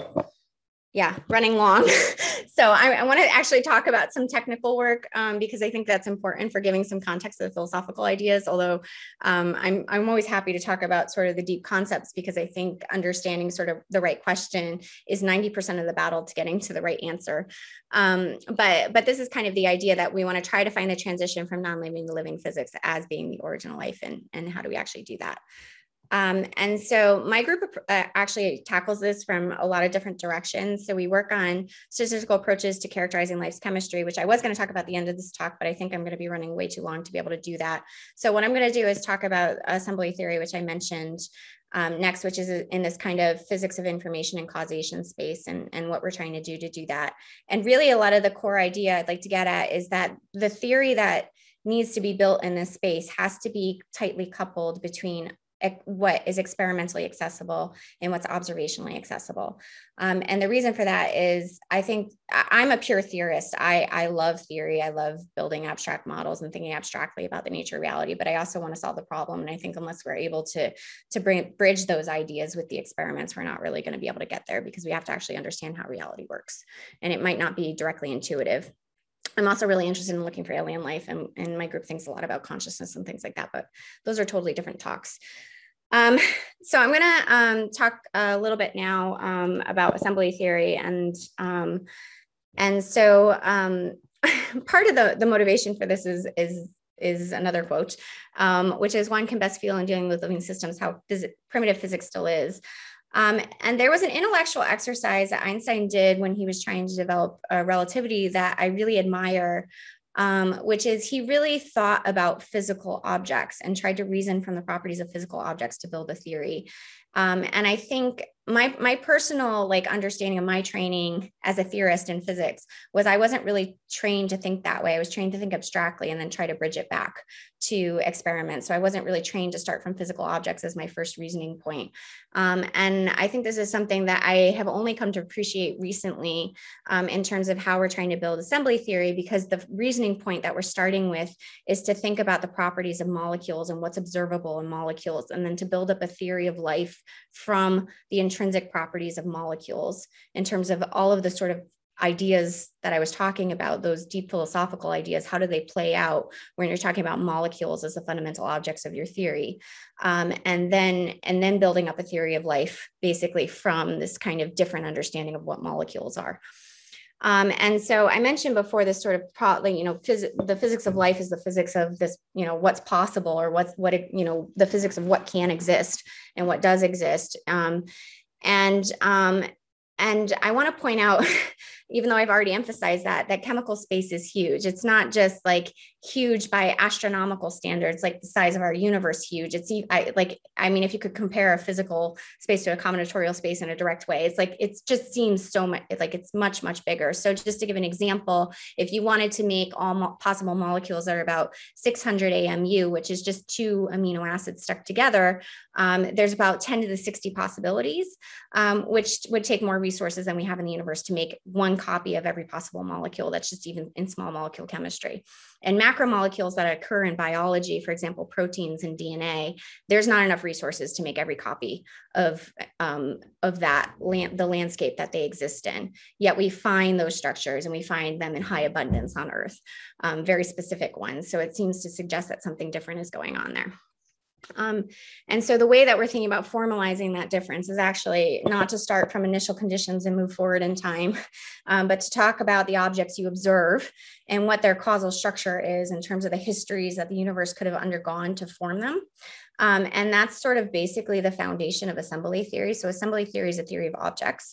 yeah, running long. So I, I want to actually talk about some technical work um, because I think that's important for giving some context to the philosophical ideas, although um, I'm, I'm always happy to talk about sort of the deep concepts because I think understanding sort of the right question is ninety percent of the battle to getting to the right answer. Um, but, but this is kind of the idea that we want to try to find the transition from non-living to living physics as being the origin of life, and, and how do we actually do that? Um, and so my group uh, actually tackles this from a lot of different directions. So we work on statistical approaches to characterizing life's chemistry, which I was going to talk about at the end of this talk, but I think I'm going to be running way too long to be able to do that. So what I'm going to do is talk about assembly theory, which I mentioned um, next, which is in this kind of physics of information and causation space, and, and what we're trying to do to do that. And really a lot of the core idea I'd like to get at is that the theory that needs to be built in this space has to be tightly coupled between what is experimentally accessible and what's observationally accessible. Um, and the reason for that is I think I'm a pure theorist. I, I love theory. I love building abstract models and thinking abstractly about the nature of reality, but I also want to solve the problem. And I think unless we're able to, to bring, bridge those ideas with the experiments, we're not really going to be able to get there because we have to actually understand how reality works. And it might not be directly intuitive. I'm also really interested in looking for alien life, and, and my group thinks a lot about consciousness and things like that, but those are totally different talks. Um, so I'm going to um, talk a little bit now um, about assembly theory. And, um, and so um, part of the, the motivation for this is, is, is another quote, um, which is one can best feel in dealing with living systems how phys- primitive physics still is. Um, and there was an intellectual exercise that Einstein did when he was trying to develop a relativity that I really admire, um, which is he really thought about physical objects and tried to reason from the properties of physical objects to build a theory. Um, and I think my, my personal like understanding of my training as a theorist in physics was I wasn't really trained to think that way. I was trained to think abstractly and then try to bridge it back to experiments. So I wasn't really trained to start from physical objects as my first reasoning point. Um, and I think this is something that I have only come to appreciate recently um, in terms of how we're trying to build assembly theory, because the reasoning point that we're starting with is to think about the properties of molecules and what's observable in molecules, and then to build up a theory of life from the intrinsic properties of molecules in terms of all of the sort of ideas that I was talking about, those deep philosophical ideas. How do they play out when you're talking about molecules as the fundamental objects of your theory? Um, and then and then building up a theory of life, basically from this kind of different understanding of what molecules are. Um, and so I mentioned before this sort of, pro, you know, phys- the physics of life is the physics of this, you know, what's possible, or what's, what, it, you know, the physics of what can exist and what does exist. Um, and, um, and I want to point out, even though I've already emphasized that, that chemical space is huge. It's not just like huge by astronomical standards, like the size of our universe huge. It's I, like, I mean, if you could compare a physical space to a combinatorial space in a direct way, it's like, it just seems so much, it's like it's much, much bigger. So just to give an example, if you wanted to make all mo- possible molecules that are about six hundred A M U, which is just two amino acids stuck together, um, there's about ten to the sixty possibilities, um, which would take more resources than we have in the universe to make one copy of every possible molecule. That's just even in small molecule chemistry. And macromolecules that occur in biology, for example, proteins and D N A, there's not enough resources to make every copy of, um, of that, land, the landscape that they exist in. Yet we find those structures and we find them in high abundance on Earth, um, very specific ones. So it seems to suggest that something different is going on there. Um, and so the way that we're thinking about formalizing that difference is actually not to start from initial conditions and move forward in time, um, but to talk about the objects you observe and what their causal structure is in terms of the histories that the universe could have undergone to form them. Um, and that's sort of basically the foundation of assembly theory. So assembly theory is a theory of objects.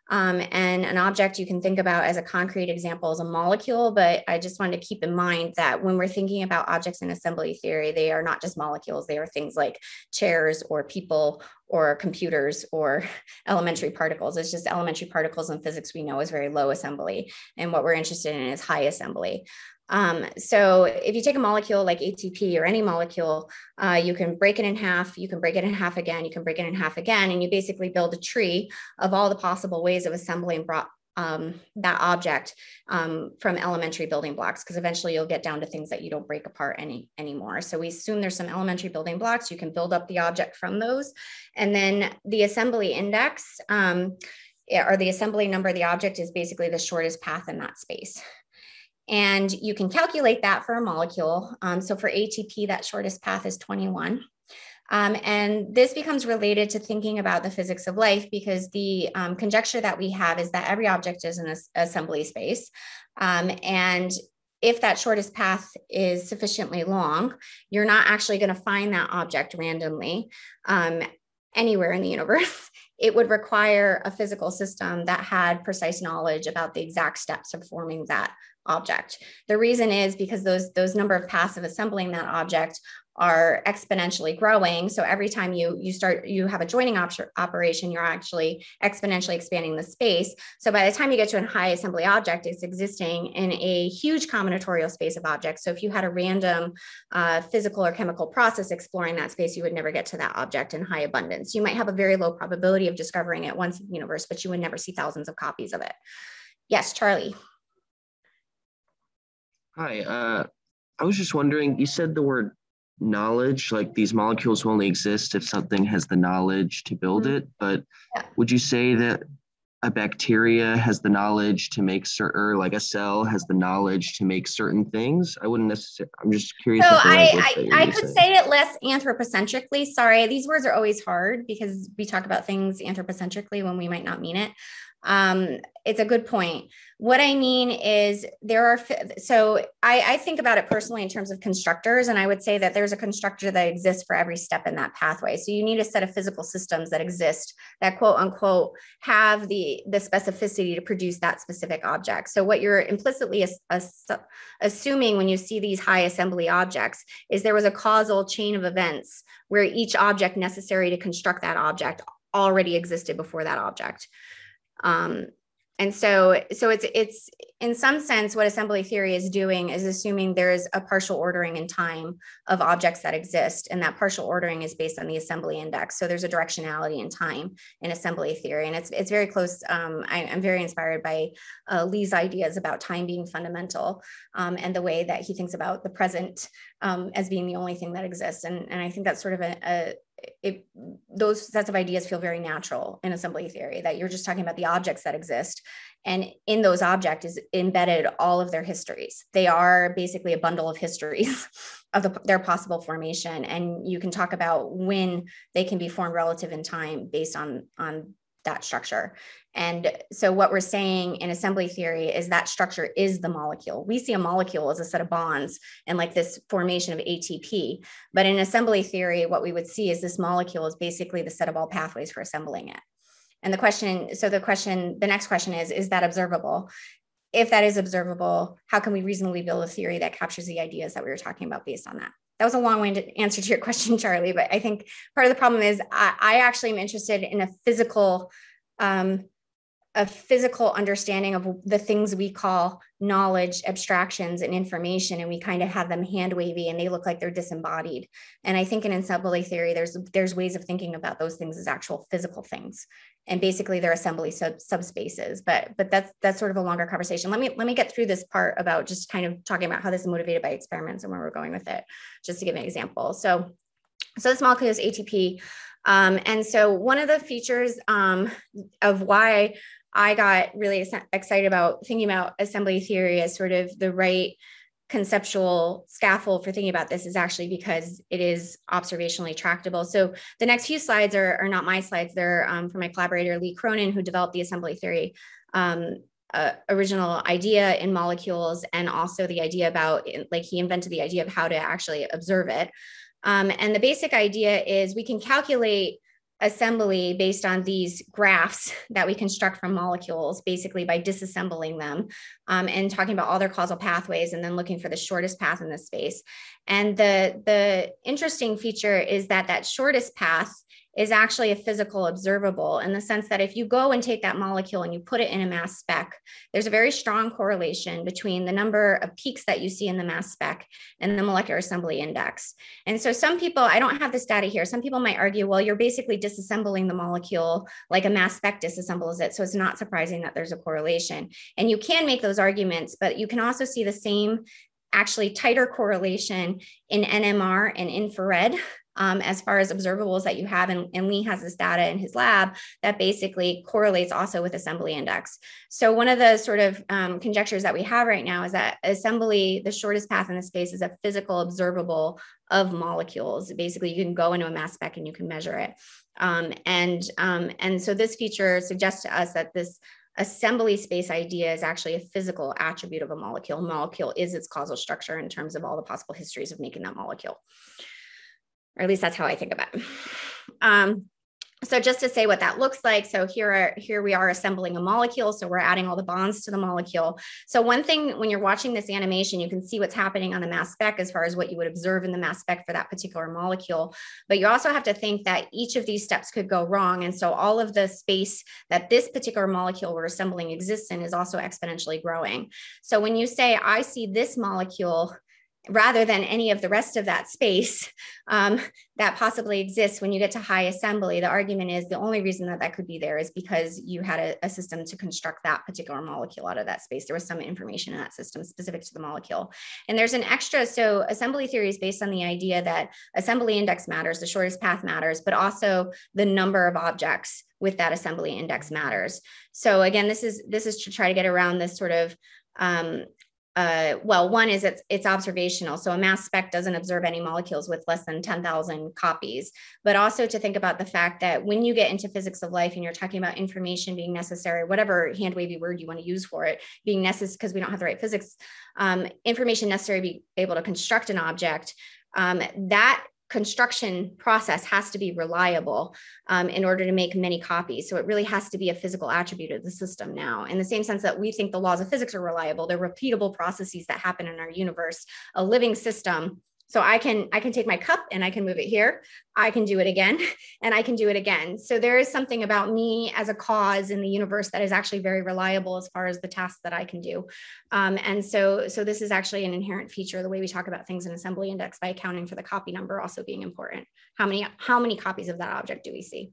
Um, and an object you can think about as a concrete example is a molecule, but I just wanted to keep in mind that when we're thinking about objects in assembly theory, they are not just molecules, they are things like chairs or people or computers or elementary particles. It's just elementary particles in physics we know is very low assembly. And what we're interested in is high assembly. Um, so if you take a molecule like A T P or any molecule, uh, you can break it in half, you can break it in half again, you can break it in half again, and you basically build a tree of all the possible ways of assembling um, that object um, from elementary building blocks, because eventually you'll get down to things that you don't break apart any anymore. So we assume there's some elementary building blocks, you can build up the object from those. And then the assembly index, um, or the assembly number of the object, is basically the shortest path in that space. And you can calculate that for a molecule. Um, so for A T P, that shortest path is twenty-one. Um, and this becomes related to thinking about the physics of life, because the um, conjecture that we have is that every object is an assembly space. Um, and if that shortest path is sufficiently long, you're not actually going to find that object randomly um, anywhere in the universe. It would require a physical system that had precise knowledge about the exact steps of forming that object. The reason is because those, those number of paths of assembling that object are exponentially growing. So every time you, you start, you have a joining op operation, you're actually exponentially expanding the space. So by the time you get to a high assembly object, it's existing in a huge combinatorial space of objects. So if you had a random uh, physical or chemical process exploring that space, you would never get to that object in high abundance. You might have a very low probability of discovering it once in the universe, but you would never see thousands of copies of it. Yes, Charlie. Hi, uh, I was just wondering, you said the word knowledge, like these molecules will only exist if something has the knowledge to build mm-hmm. it, but yeah. Would you say that a bacteria has the knowledge to make certain, or like a cell has the knowledge to make certain things? I wouldn't necessarily, I'm just curious. So I, I, I could say it less anthropocentrically. Sorry, these words are always hard because we talk about things anthropocentrically when we might not mean it. Um, it's a good point. What I mean is there are, so I, I think about it personally in terms of constructors, and I would say that there's a constructor that exists for every step in that pathway. So you need a set of physical systems that exist that quote unquote have the, the specificity to produce that specific object. So what you're implicitly as, as, assuming when you see these high assembly objects is there was a causal chain of events where each object necessary to construct that object already existed before that object. Um, and so, so it's, it's in some sense, what assembly theory is doing is assuming there is a partial ordering in time of objects that exist. And that partial ordering is based on the assembly index. So there's a directionality in time in assembly theory. And it's, it's very close. Um, I, I'm very inspired by uh, Lee's ideas about time being fundamental um, and the way that he thinks about the present um, as being the only thing that exists. And, and I think that's sort of a, a It, those sets of ideas feel very natural in assembly theory, that you're just talking about the objects that exist. And in those objects is embedded all of their histories. They are basically a bundle of histories of the, their possible formation. And you can talk about when they can be formed relative in time based on, on that structure. And so what we're saying in assembly theory is that structure is the molecule. We see a molecule as a set of bonds and like this formation of A T P. But in assembly theory, what we would see is this molecule is basically the set of all pathways for assembling it. And the question, so the question, the next question is, is that observable? If that is observable, how can we reasonably build a theory that captures the ideas that we were talking about based on that? That was a long-winded answer to your question, Charlie, but I think part of the problem is I, I actually am interested in a physical, um, a physical understanding of the things we call knowledge, abstractions, and information, and we kind of have them hand wavy and they look like they're disembodied. And I think in assembly theory, there's there's ways of thinking about those things as actual physical things, and basically they're assembly sub subspaces. But but that's that's sort of a longer conversation. Let me let me get through this part about just kind of talking about how this is motivated by experiments and where we're going with it, just to give an example. So so this molecule is A T P, um, and so one of the features um, of why I got really excited about thinking about assembly theory as sort of the right conceptual scaffold for thinking about this is actually because it is observationally tractable. So the next few slides are, are not my slides. They're um, from my collaborator, Lee Cronin, who developed the assembly theory um, uh, original idea in molecules, and also the idea about, like, he invented the idea of how to actually observe it. Um, and the basic idea is we can calculate assembly based on these graphs that we construct from molecules, basically by disassembling them um, and talking about all their causal pathways and then looking for the shortest path in this space. And the, the interesting feature is that that shortest path is actually a physical observable in the sense that if you go and take that molecule and you put it in a mass spec, there's a very strong correlation between the number of peaks that you see in the mass spec and the molecular assembly index. And so some people, I don't have this data here, some people might argue, well, you're basically disassembling the molecule like a mass spec disassembles it. So it's not surprising that there's a correlation. And you can make those arguments, but you can also see the same actually tighter correlation in N M R and infrared um, as far as observables that you have. And, and Lee has this data in his lab that basically correlates also with assembly index. So one of the sort of um, conjectures that we have right now is that assembly, the shortest path in the space, is a physical observable of molecules. Basically, you can go into a mass spec and you can measure it. Um, and, um, and so this feature suggests to us that this assembly space idea is actually a physical attribute of a molecule. Molecule is its causal structure in terms of all the possible histories of making that molecule. Or at least that's how I think about it. Um, so just to say what that looks like. So here, are, here we are assembling a molecule. So we're adding all the bonds to the molecule. So one thing, when you're watching this animation, you can see what's happening on the mass spec as far as what you would observe in the mass spec for that particular molecule. But you also have to think that each of these steps could go wrong. And so all of the space that this particular molecule we're assembling exists in is also exponentially growing. So when you say, I see this molecule rather than any of the rest of that space um, that possibly exists when you get to high assembly, the argument is the only reason that that could be there is because you had a, a system to construct that particular molecule out of that space. There was some information in that system specific to the molecule. And there's an extra, so assembly theory is based on the idea that assembly index matters, the shortest path matters, but also the number of objects with that assembly index matters. So again, this is, this is to try to get around this sort of um, Uh, well, one is it's, it's observational. So a mass spec doesn't observe any molecules with less than ten thousand copies, but also to think about the fact that when you get into physics of life and you're talking about information being necessary, whatever hand wavy word you want to use for it, being necessary because we don't have the right physics, um, information necessary to be able to construct an object, um, that construction process has to be reliable um, in order to make many copies. So it really has to be a physical attribute of the system now. In the same sense that we think the laws of physics are reliable, they're repeatable processes that happen in our universe, a living system. So I can, I can take my cup and I can move it here. I can do it again and I can do it again. So there is something about me as a cause in the universe that is actually very reliable as far as the tasks that I can do. Um, and so, so this is actually an inherent feature, the way we talk about things in assembly index by accounting for the copy number also being important. How many, how many copies of that object do we see?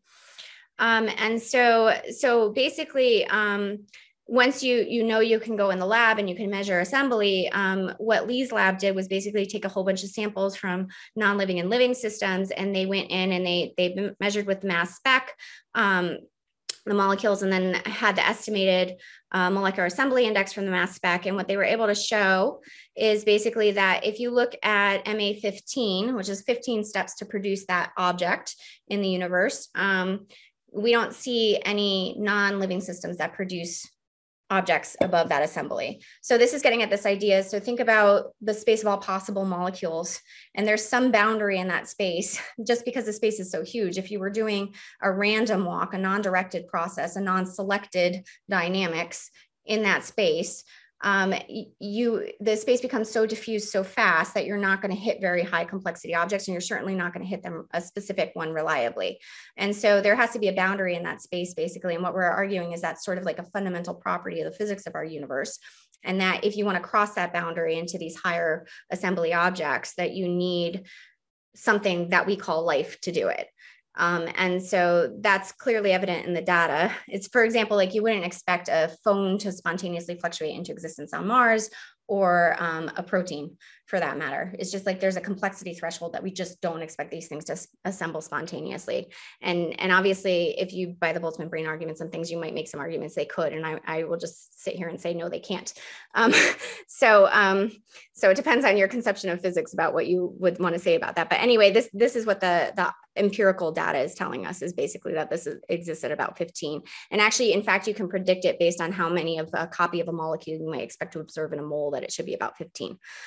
Um, and so, so basically, um, once you, you know, you can go in the lab and you can measure assembly, um, what Lee's lab did was basically take a whole bunch of samples from non-living and living systems, and they went in and they, they measured with mass spec um, the molecules, and then had the estimated uh, molecular assembly index from the mass spec. And what they were able to show is basically that if you look at M A fifteen, which is fifteen steps to produce that object in the universe, um, we don't see any non-living systems that produce objects above that assembly. So this is getting at this idea. So think about the space of all possible molecules, and there's some boundary in that space just because the space is so huge. If you were doing a random walk, a non-directed process, a non-selected dynamics in that space, um, you, the space becomes so diffuse so fast that you're not going to hit very high complexity objects, and you're certainly not going to hit them a specific one reliably. And so there has to be a boundary in that space basically. And what we're arguing is that's sort of like a fundamental property of the physics of our universe. And that if you want to cross that boundary into these higher assembly objects, that you need something that we call life to do it. Um, and so that's clearly evident in the data. It's, for example, like you wouldn't expect a phone to spontaneously fluctuate into existence on Mars, or um, a protein for that matter. It's just like there's a complexity threshold that we just don't expect these things to assemble spontaneously. And, and obviously, if you buy the Boltzmann brain arguments and things, you might make some arguments they could, and I, I will just sit here and say, no, they can't. Um, so, um, so it depends on your conception of physics about what you would want to say about that. But anyway, this, this is what the, the empirical data is telling us, is basically that this is, exists at about fifteen. And actually, in fact, you can predict it based on how many of a copy of a molecule you might expect to observe in a mole, that it should be about fifteen, um, based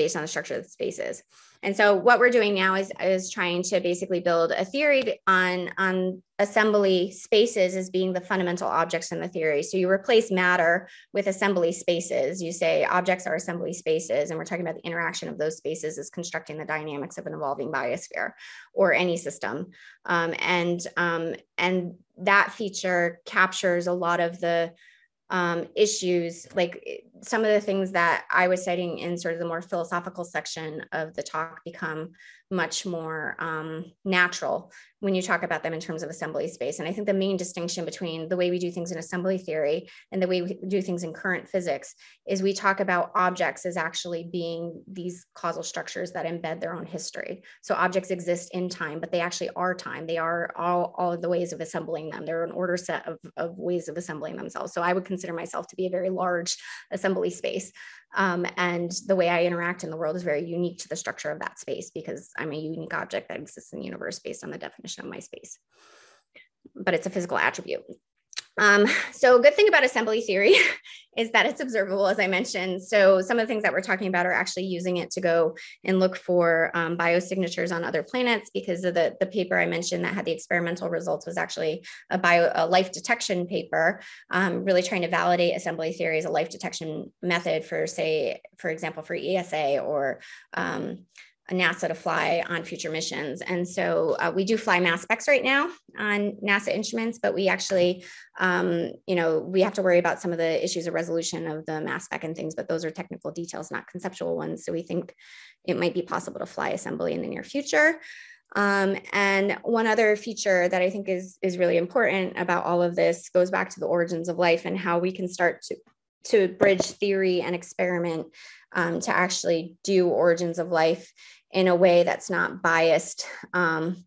based on the structure of the spaces. And so what we're doing now is, is trying to basically build a theory on, on assembly spaces as being the fundamental objects in the theory. So you replace matter with assembly spaces. You say objects are assembly spaces, and we're talking about the interaction of those spaces as constructing the dynamics of an evolving biosphere or any system. Um, and, um, and that feature captures a lot of the um, issues, like some of the things that I was citing in sort of the more philosophical section of the talk become much more um, natural when you talk about them in terms of assembly space. And I think the main distinction between the way we do things in assembly theory and the way we do things in current physics is we talk about objects as actually being these causal structures that embed their own history. So objects exist in time, but they actually are time. They are all, all of the ways of assembling them. They're an order set of, of ways of assembling themselves. So I would consider myself to be a very large assembly space. Um, and the way I interact in the world is very unique to the structure of that space because I'm a unique object that exists in the universe based on the definition of my space. But it's a physical attribute. Um, so a good thing about assembly theory is that it's observable, as I mentioned. So some of the things that we're talking about are actually using it to go and look for um, biosignatures on other planets, because of the, the paper I mentioned that had the experimental results was actually a, bio, a life detection paper, um, really trying to validate assembly theory as a life detection method for, say, for example, for E S A or um, NASA to fly on future missions. And so uh, we do fly mass specs right now on NASA instruments, but we actually, um, you know, we have to worry about some of the issues of resolution of the mass spec and things, but those are technical details, not conceptual ones. So we think it might be possible to fly assembly in the near future. Um, and one other feature that I think is, is really important about all of this goes back to the origins of life and how we can start to to bridge theory and experiment um, to actually do origins of life in a way that's not biased um,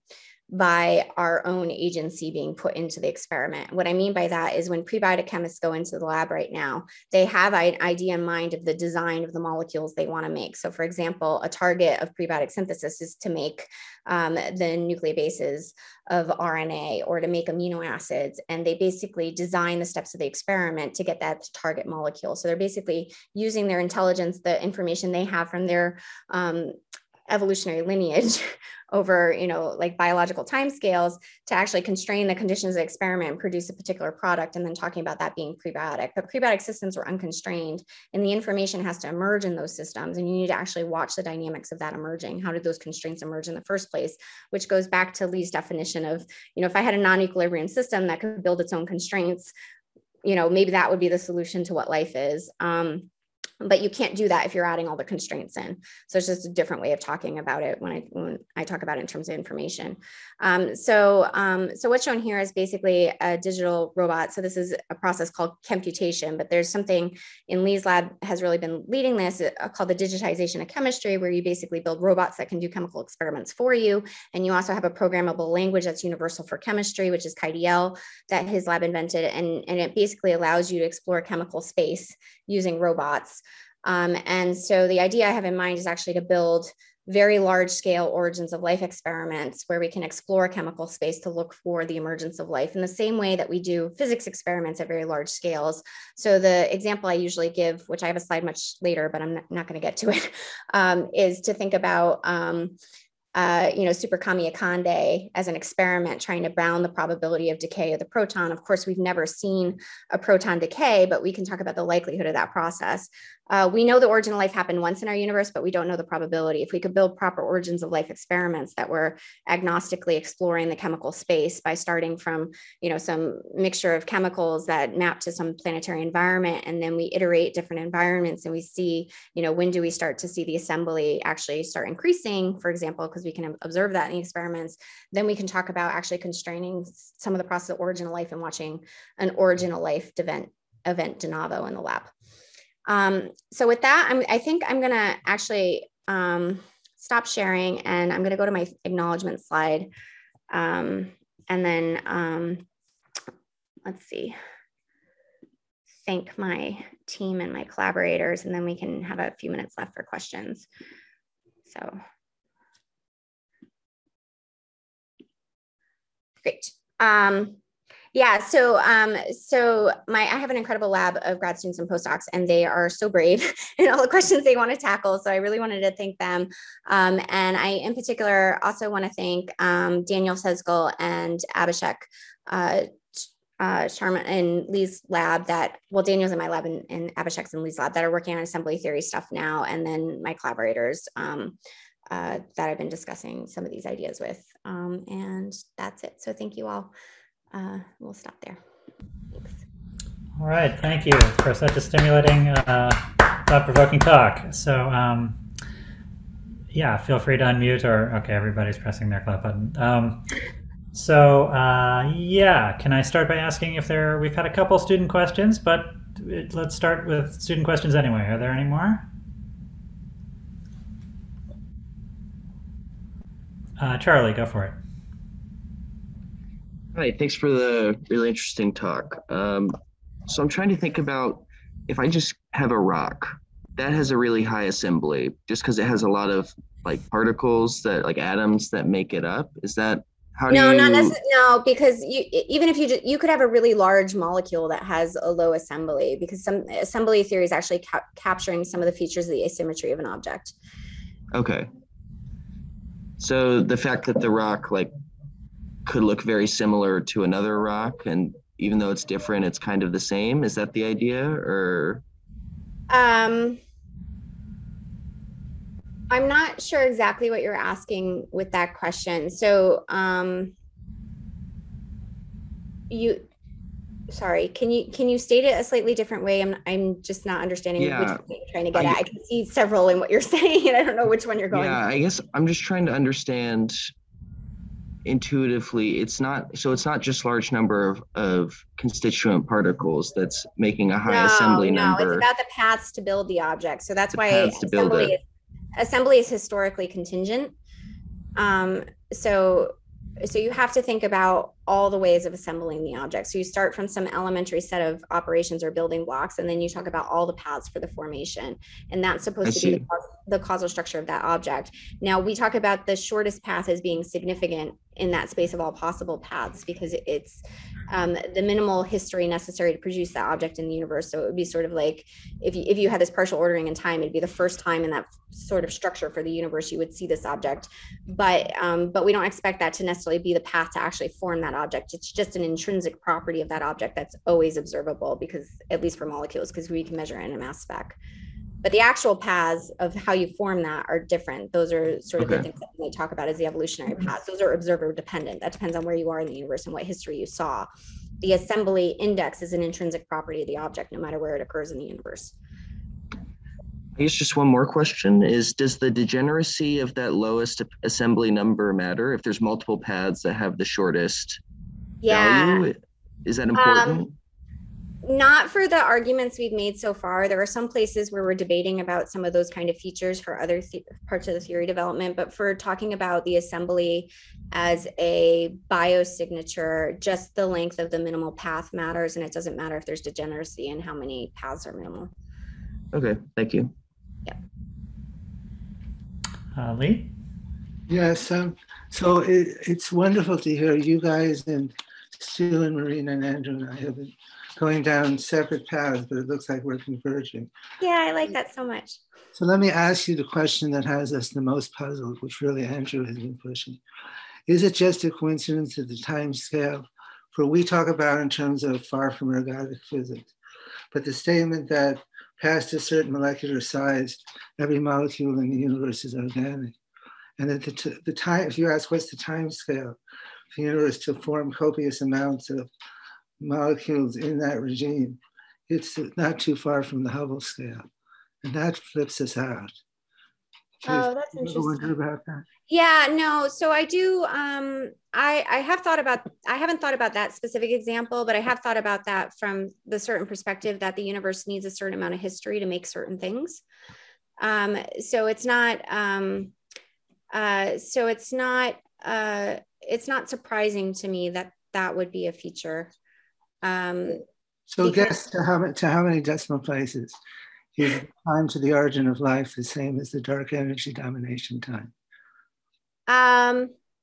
by our own agency being put into the experiment. What I mean by that is when prebiotic chemists go into the lab right now, they have an idea in mind of the design of the molecules they want to make. So for example, a target of prebiotic synthesis is to make um, the nucleobases of R N A or to make amino acids. And they basically design the steps of the experiment to get that target molecule. So they're basically using their intelligence, the information they have from their um, evolutionary lineage over, you know, like biological timescales to actually constrain the conditions of the experiment and produce a particular product, and then talking about that being prebiotic. But prebiotic systems were unconstrained, and the information has to emerge in those systems, and you need to actually watch the dynamics of that emerging. How did those constraints emerge in the first place? Which goes back to Lee's definition of, you know, if I had a non-equilibrium system that could build its own constraints, you know, maybe that would be the solution to what life is. Um, But you can't do that if you're adding all the constraints in. So it's just a different way of talking about it when I when I talk about it in terms of information. Um, so, um, so what's shown here is basically a digital robot. So this is a process called computation, but there's something in Lee's lab has really been leading this uh, called the digitization of chemistry, where you basically build robots that can do chemical experiments for you. And you also have a programmable language that's universal for chemistry, which is K I D L, that his lab invented. And, and it basically allows you to explore chemical space using robots. Um, and so the idea I have in mind is actually to build very large scale origins of life experiments where we can explore chemical space to look for the emergence of life in the same way that we do physics experiments at very large scales. So the example I usually give, which I have a slide much later, but I'm not, not going to get to it, um, is to think about um, Uh, you know, Super Kamiokande as an experiment trying to bound the probability of decay of the proton. Of course, we've never seen a proton decay, but we can talk about the likelihood of that process. Uh, we know the origin of life happened once in our universe, but we don't know the probability. If we could build proper origins of life experiments that were agnostically exploring the chemical space by starting from, you know, some mixture of chemicals that map to some planetary environment, and then we iterate different environments and we see, you know, when do we start to see the assembly actually start increasing, for example, because we can observe that in the experiments, then we can talk about actually constraining some of the process of origin of life and watching an origin of life event, event de novo in the lab. Um, so with that, I'm, I think I'm going to actually um, stop sharing, and I'm going to go to my acknowledgement slide. Um, and then um, let's see, thank my team and my collaborators, and then we can have a few minutes left for questions. So. Great. Um, Yeah, so um, so my I have an incredible lab of grad students and postdocs, and they are so brave in all the questions they want to tackle. So I really wanted to thank them, um, and I, in particular, also want to thank um, Daniel Sezgel and Abhishek uh, uh, Sharma and Lee's lab. That well, Daniel's in my lab, and, and Abhishek's in Lee's lab that are working on assembly theory stuff now, and then my collaborators. Um, uh, that I've been discussing some of these ideas with, um, and that's it. So thank you all. Uh, we'll stop there. Thanks. All right, thank you for such a stimulating, uh, thought-provoking talk. So, um, yeah, feel free to unmute or, okay, everybody's pressing their clap button. Um, so, uh, yeah, can I start by asking if there, we've had a couple student questions, but it, let's start with student questions anyway. Are there any more? Uh, Charlie, go for it. Hi, thanks for the really interesting talk. Um, so I'm trying to think about if I just have a rock that has a really high assembly, just because it has a lot of like particles that like atoms that make it up. Is that how do no, you? not necessarily. No, because you even if you just, you could have a really large molecule that has a low assembly, because some assembly theory is actually ca capturing some of the features of the asymmetry of an object. Okay. So the fact that the rock like could look very similar to another rock, and even though it's different, it's kind of the same. Is that the idea, or? Um, I'm not sure exactly what you're asking with that question. So, um, you, sorry, can you can you state it a slightly different way? I'm I'm just not understanding Yeah, which one you're trying to get I, at. I can see several in what you're saying, and I don't know which one you're going. Yeah, for. I guess I'm just trying to understand intuitively. It's not so it's not just large number of, of constituent particles that's making a high no, assembly no, number. it's about the paths to build the object. So that's the why assembly is, assembly is historically contingent. Um, so so you have to think about all the ways of assembling the object. So you start from some elementary set of operations or building blocks, and then you talk about all the paths for the formation. And that's supposed I to see. be the, the causal structure of that object. Now we talk about the shortest path as being significant in that space of all possible paths, because it's um, the minimal history necessary to produce that object in the universe. So it would be sort of like if you, if you had this partial ordering in time, it'd be the first time in that sort of structure for the universe you would see this object. But um, but we don't expect that to necessarily be the path to actually form that object. It's just an intrinsic property of that object that's always observable, because at least for molecules, because we can measure it in a mass spec. But the actual paths of how you form that are different. Those are sort of okay. the things that they talk about as the evolutionary paths. Those are observer dependent. That depends on where you are in the universe and what history you saw. The assembly index is an intrinsic property of the object, no matter where it occurs in the universe. I guess just one more question is, does the degeneracy of that lowest assembly number matter? If there's multiple paths that have the shortest yeah. value, is that important? Um, Not for the arguments we've made so far. There are some places where we're debating about some of those kind of features for other parts of the theory development, but for talking about the assembly as a biosignature, just the length of the minimal path matters, and it doesn't matter if there's degeneracy and how many paths are minimal. Okay, thank you. Yeah. Uh, Lee? Yes, um, so it, it's wonderful to hear you guys and Stu and Marina and Andrew and I have been going down separate paths, but it looks like we're converging. Yeah, I like that so much. So let me ask you the question that has us the most puzzled, which really Andrew has been pushing. Is it just a coincidence that the time scale, for we talk about in terms of far from ergodic physics, but the statement that past a certain molecular size, every molecule in the universe is organic. And that the, the time, if you ask what's the time scale for the universe to form copious amounts of molecules in that regime, it's not too far from the Hubble scale. And that flips us out. Oh, that's interesting. Wonder about that? Yeah, no. So I do. Um, I I have thought about. I haven't thought about that specific example, but I have thought about that from the certain perspective that the universe needs a certain amount of history to make certain things. Um, so it's not. Um, uh, so it's not. Uh, it's not surprising to me that that would be a feature. Um, so guess to how to how many decimal places is the time to the origin of life the same as the dark energy domination time? Um,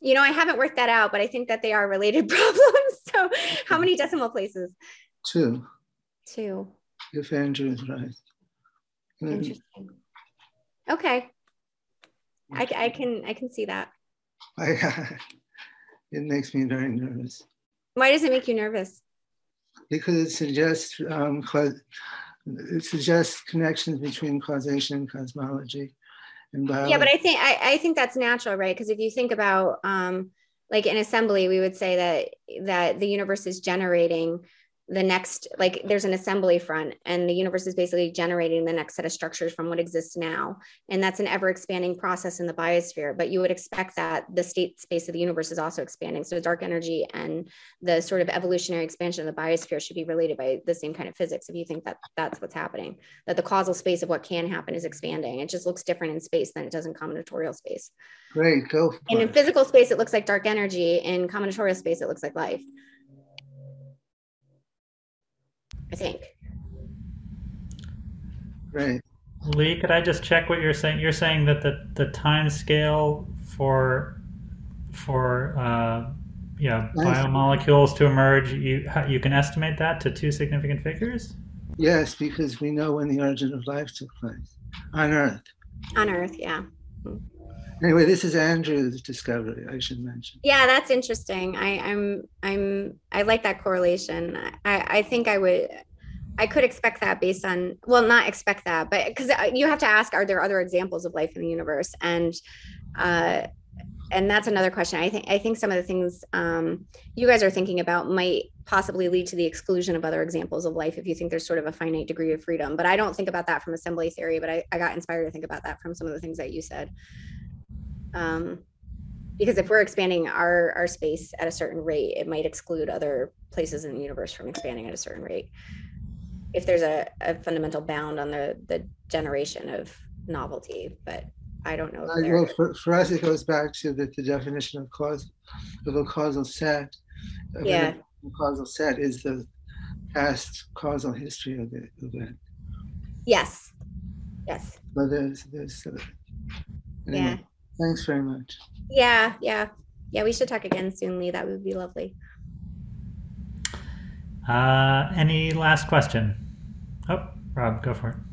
You know, I haven't worked that out, but I think that they are related problems. So how many decimal places? Two. Two. If Andrew is right. Interesting. Okay. I, I can I can see that. I, it makes me very nervous. Why does it make you nervous? Because it suggests um, it suggests connections between causation and cosmology and biology. Yeah, but I think I, I think that's natural, right? Because if you think about um, like in assembly, we would say that that the universe is generating the next, like there's an assembly front, and the universe is basically generating the next set of structures from what exists now. And that's an ever expanding process in the biosphere, but you would expect that the state space of the universe is also expanding. So dark energy and the sort of evolutionary expansion of the biosphere should be related by the same kind of physics. If you think that that's what's happening, that the causal space of what can happen is expanding. It just looks different in space than it does in combinatorial space. Great, go for And it. in physical space, it looks like dark energy. In combinatorial space, it looks like life. I think. Right. Lee, could I just check what you're saying? You're saying that the, the time scale for for uh, yeah biomolecules to emerge, you you can estimate that to two significant figures? Yes, because we know when the origin of life took place on Earth. On Earth, yeah. Anyway, this is Andrew's discovery, I should mention. Yeah, that's interesting. I, I'm, I'm, I like that correlation. I, I think I would, I could expect that based on, well, not expect that, but because you have to ask, are there other examples of life in the universe? And, uh, and that's another question. I think, I think some of the things um, you guys are thinking about might possibly lead to the exclusion of other examples of life if you think there's sort of a finite degree of freedom. But I don't think about that from assembly theory, but I, I got inspired to think about that from some of the things that you said. Um, because if we're expanding our, our space at a certain rate, it might exclude other places in the universe from expanding at a certain rate. If there's a, a fundamental bound on the, the generation of novelty, but I don't know. If uh, well, for, for us, it goes back to the, the definition of cause, of a causal set. Of yeah. A causal set is the past causal history of the event. Yes. Yes. But there's, there's uh, anyway. Yeah. Thanks very much. Yeah, yeah. Yeah, we should talk again soon, Lee. That would be lovely. Uh, any last question? Oh, Rob, go for it.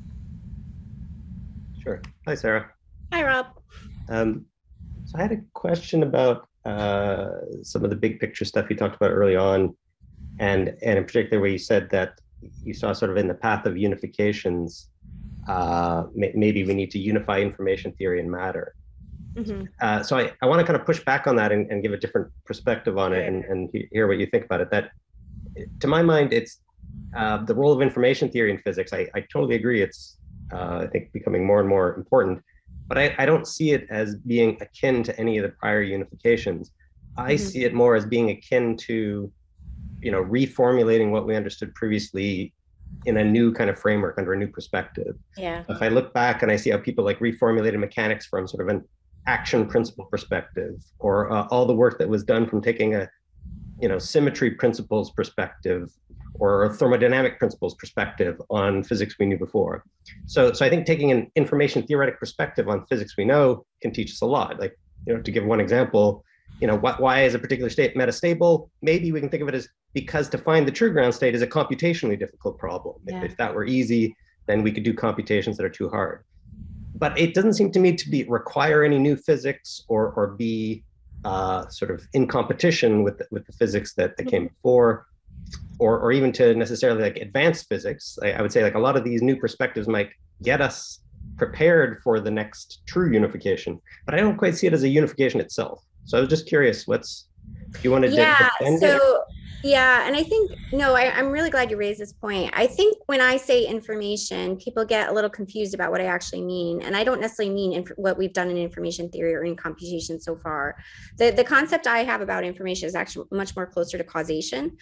Sure. Hi, Sarah. Hi, Rob. Um, so I had a question about uh, some of the big picture stuff you talked about early on, and, and in particular where you said that you saw sort of in the path of unifications, uh, may, maybe we need to unify information theory and matter. Mm-hmm. Uh, so I, I want to kind of push back on that and, and give a different perspective on it and, and hear what you think about it. That, to my mind, it's uh, the role of information theory in physics. I, I totally agree. It's, uh, I think, becoming more and more important. But I, I don't see it as being akin to any of the prior unifications. I mm-hmm. see it more as being akin to, you know, reformulating what we understood previously in a new kind of framework under a new perspective. Yeah. If I look back and I see how people like reformulated mechanics from sort of an action principle perspective, or uh, all the work that was done from taking a, you know, symmetry principles perspective or a thermodynamic principles perspective on physics we knew before. So, so I think taking an information theoretic perspective on physics we know can teach us a lot. Like, you know, to give one example, you know, why, why is a particular state metastable? Maybe we can think of it as because to find the true ground state is a computationally difficult problem. Yeah. If, if that were easy, then we could do computations that are too hard. But it doesn't seem to me to be require any new physics or or be uh, sort of in competition with the, with the physics that, that came before, or or even to necessarily like advance physics. I, I would say like a lot of these new perspectives might get us prepared for the next true unification, but I don't quite see it as a unification itself. So I was just curious, what's, do you want to yeah, defend so, it? Yeah, and I think, no, I, I'm really glad you raised this point. I think when I say information, people get a little confused about what I actually mean. And I don't necessarily mean inf- what we've done in information theory or in computation so far. The, the concept I have about information is actually much more closer to causation.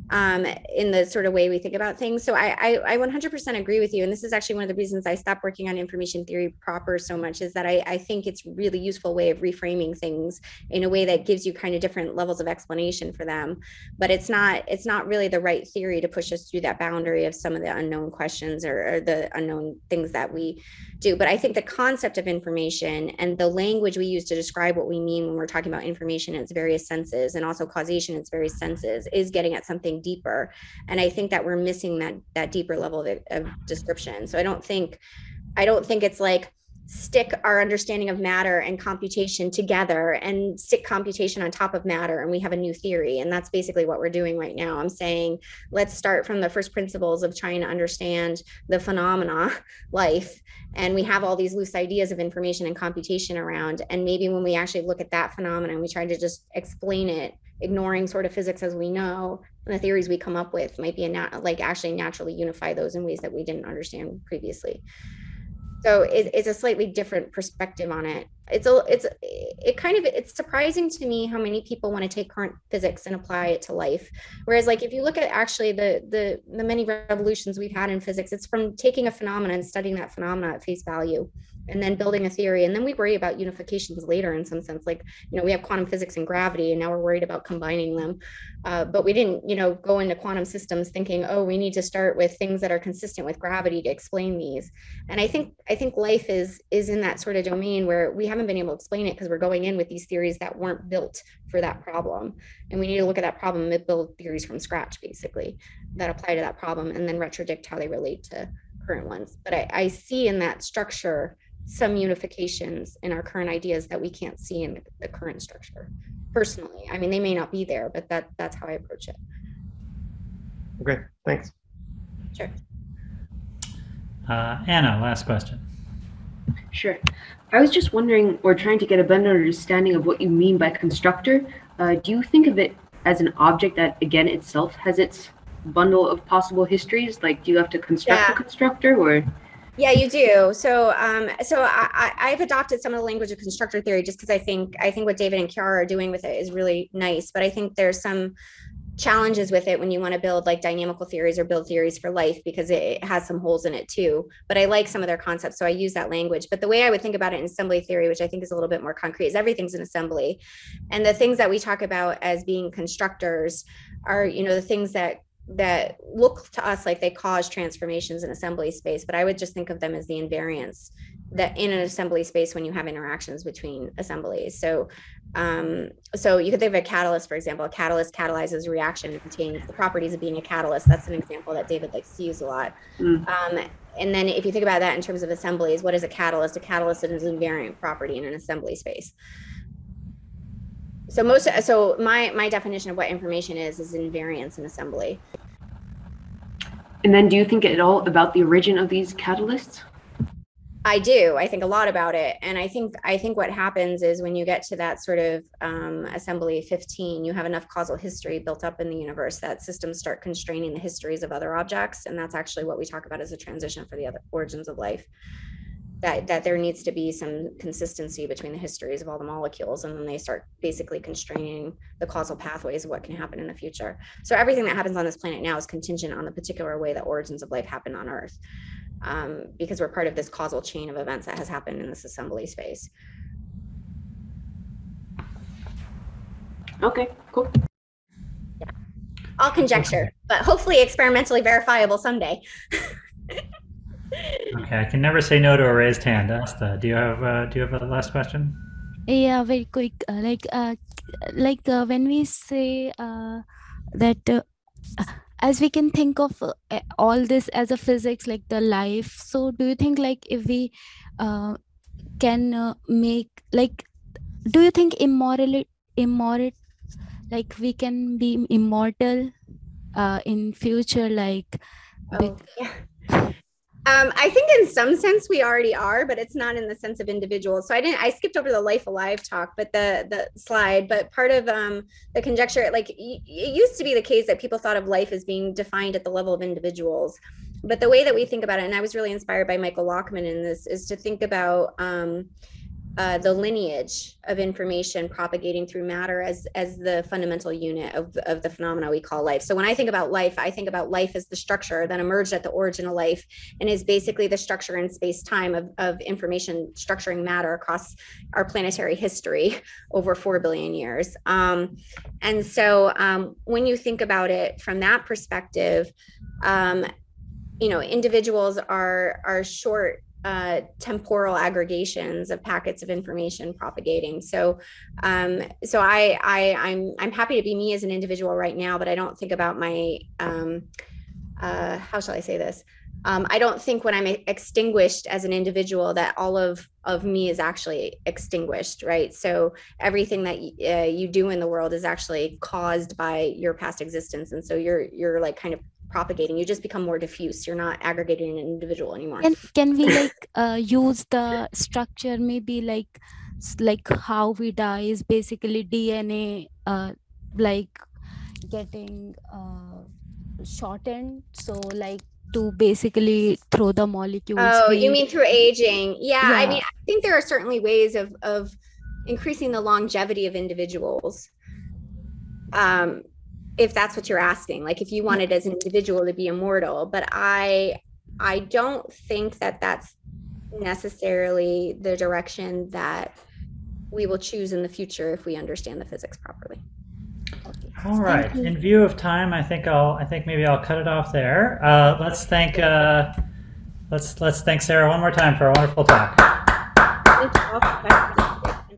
um, in the sort of way we think about things. So I, I, I one hundred percent agree with you. And this is actually one of the reasons I stopped working on information theory proper so much, is that I, I think it's a really useful way of reframing things in a way that gives you kind of different levels of explanation for them. But it's not, it's not really the right theory to push us through that boundary of some of the unknown questions or, or the unknown things that we do. But I think the concept of information and the language we use to describe what we mean when we're talking about information in its various senses, and also causation in its various senses, is getting at something deeper. And I think that we're missing that that deeper level of, of description. So I don't think I don't think it's like stick our understanding of matter and computation together and stick computation on top of matter and we have a new theory. And that's basically what we're doing right now. I'm saying, let's start from the first principles of trying to understand the phenomena, life, and we have all these loose ideas of information and computation around. And maybe when we actually look at that phenomenon, we try to just explain it, ignoring sort of physics as we know, and the theories we come up with might be a nat- like actually naturally unify those in ways that we didn't understand previously. So it, it's a slightly different perspective on it. It's a, it's, it kind of, it's surprising to me how many people want to take current physics and apply it to life. Whereas like, if you look at actually the, the, the many revolutions we've had in physics, it's from taking a phenomena and studying that phenomena at face value, and then building a theory. And then we worry about unifications later in some sense, like, you know, we have quantum physics and gravity, and now we're worried about combining them. Uh, but we didn't, you know, go into quantum systems thinking, oh, we need to start with things that are consistent with gravity to explain these. And I think, I think life is, is in that sort of domain where we haven't been able to explain it because we're going in with these theories that weren't built for that problem. And we need to look at that problem and build theories from scratch, basically, that apply to that problem, and then retrodict how they relate to current ones. But I, I see in that structure some unifications in our current ideas that we can't see in the, the current structure. Personally, I mean, they may not be there, but that that's how I approach it. Okay, thanks. Sure. Uh, Anna, last question. Sure. I was just wondering, or trying to get a better understanding of what you mean by constructor. Uh, do you think of it as an object that, again, itself has its bundle of possible histories? Like, do you have to construct Yeah. a constructor, or? Yeah, you do. So, um, so I, I've adopted some of the language of constructor theory just because I think I think what David and Chiara are doing with it is really nice. But I think there's some challenges with it when you want to build like dynamical theories or build theories for life, because it has some holes in it too. But I like some of their concepts, so I use that language. But the way I would think about it in assembly theory, which I think is a little bit more concrete, is everything's an assembly. And the things that we talk about as being constructors are, you know, the things that that look to us like they cause transformations in assembly space, but I would just think of them as the invariants that in an assembly space when you have interactions between assemblies. So, um, so you could think of a catalyst, for example. A catalyst catalyzes a reaction and contains the properties of being a catalyst. That's an example that David likes to use a lot. Mm. Um, and then if you think about that in terms of assemblies, what is a catalyst? A catalyst is an invariant property in an assembly space. So most, so my my definition of what information is is invariance in assembly. And then, do you think at all about the origin of these catalysts? I do. I think a lot about it, and I think I think what happens is when you get to that sort of um, assembly fifteen, you have enough causal history built up in the universe that systems start constraining the histories of other objects, and that's actually what we talk about as a transition for the other origins of life. That, that there needs to be some consistency between the histories of all the molecules, and then they start basically constraining the causal pathways of what can happen in the future. So everything that happens on this planet now is contingent on the particular way that origins of life happen on Earth, um, because we're part of this causal chain of events that has happened in this assembly space. Okay, cool. Yeah, all conjecture, but hopefully experimentally verifiable someday. Okay, I can never say no to a raised hand. Asta, do you have uh, do you have a last question? Yeah, very quick. Uh, like uh, like uh, when we say uh, that, uh, as we can think of uh, all this as a physics, like the life. So, do you think like if we uh, can uh, make like, do you think immortal, immortal, like we can be immortal uh, in future, like? Oh, yeah. Um, I think in some sense we already are, but it's not in the sense of individuals. So I didn't, I skipped over the Life Alive talk, but the the slide, but part of um, the conjecture, like it used to be the case that people thought of life as being defined at the level of individuals. But the way that we think about it, and I was really inspired by Michael Lockman in this, is to think about um, uh, the lineage of information propagating through matter as, as the fundamental unit of, of the phenomena we call life. So when I think about life, I think about life as the structure that emerged at the origin of life and is basically the structure in space-time of, of information structuring matter across our planetary history over four billion years. Um, and so um, when you think about it from that perspective, um, you know, individuals are, are short Uh, temporal aggregations of packets of information propagating. So, um, so I, I, I'm, I'm happy to be me as an individual right now, but I don't think about my, um, uh, how shall I say this? Um, I don't think when I'm extinguished as an individual that all of, of me is actually extinguished, right? So everything that uh, you do in the world is actually caused by your past existence. And so you're, you're like kind of propagating. You just become more diffuse. You're not aggregating an individual anymore. Can, can we like uh, use the structure, maybe like like how we die is basically D N A uh, like getting uh, shortened, so like to basically throw the molecules. Oh, we, you mean through aging? Yeah, yeah, I mean, I think there are certainly ways of of increasing the longevity of individuals. Um, if that's what you're asking, like if you wanted as an individual to be immortal, but I, I don't think that that's necessarily the direction that we will choose in the future if we understand the physics properly. okay. All right. In view of time, I think I'll. I think maybe I'll cut it off there. Uh, let's thank. Uh, let's let's thank Sarah one more time for a wonderful talk.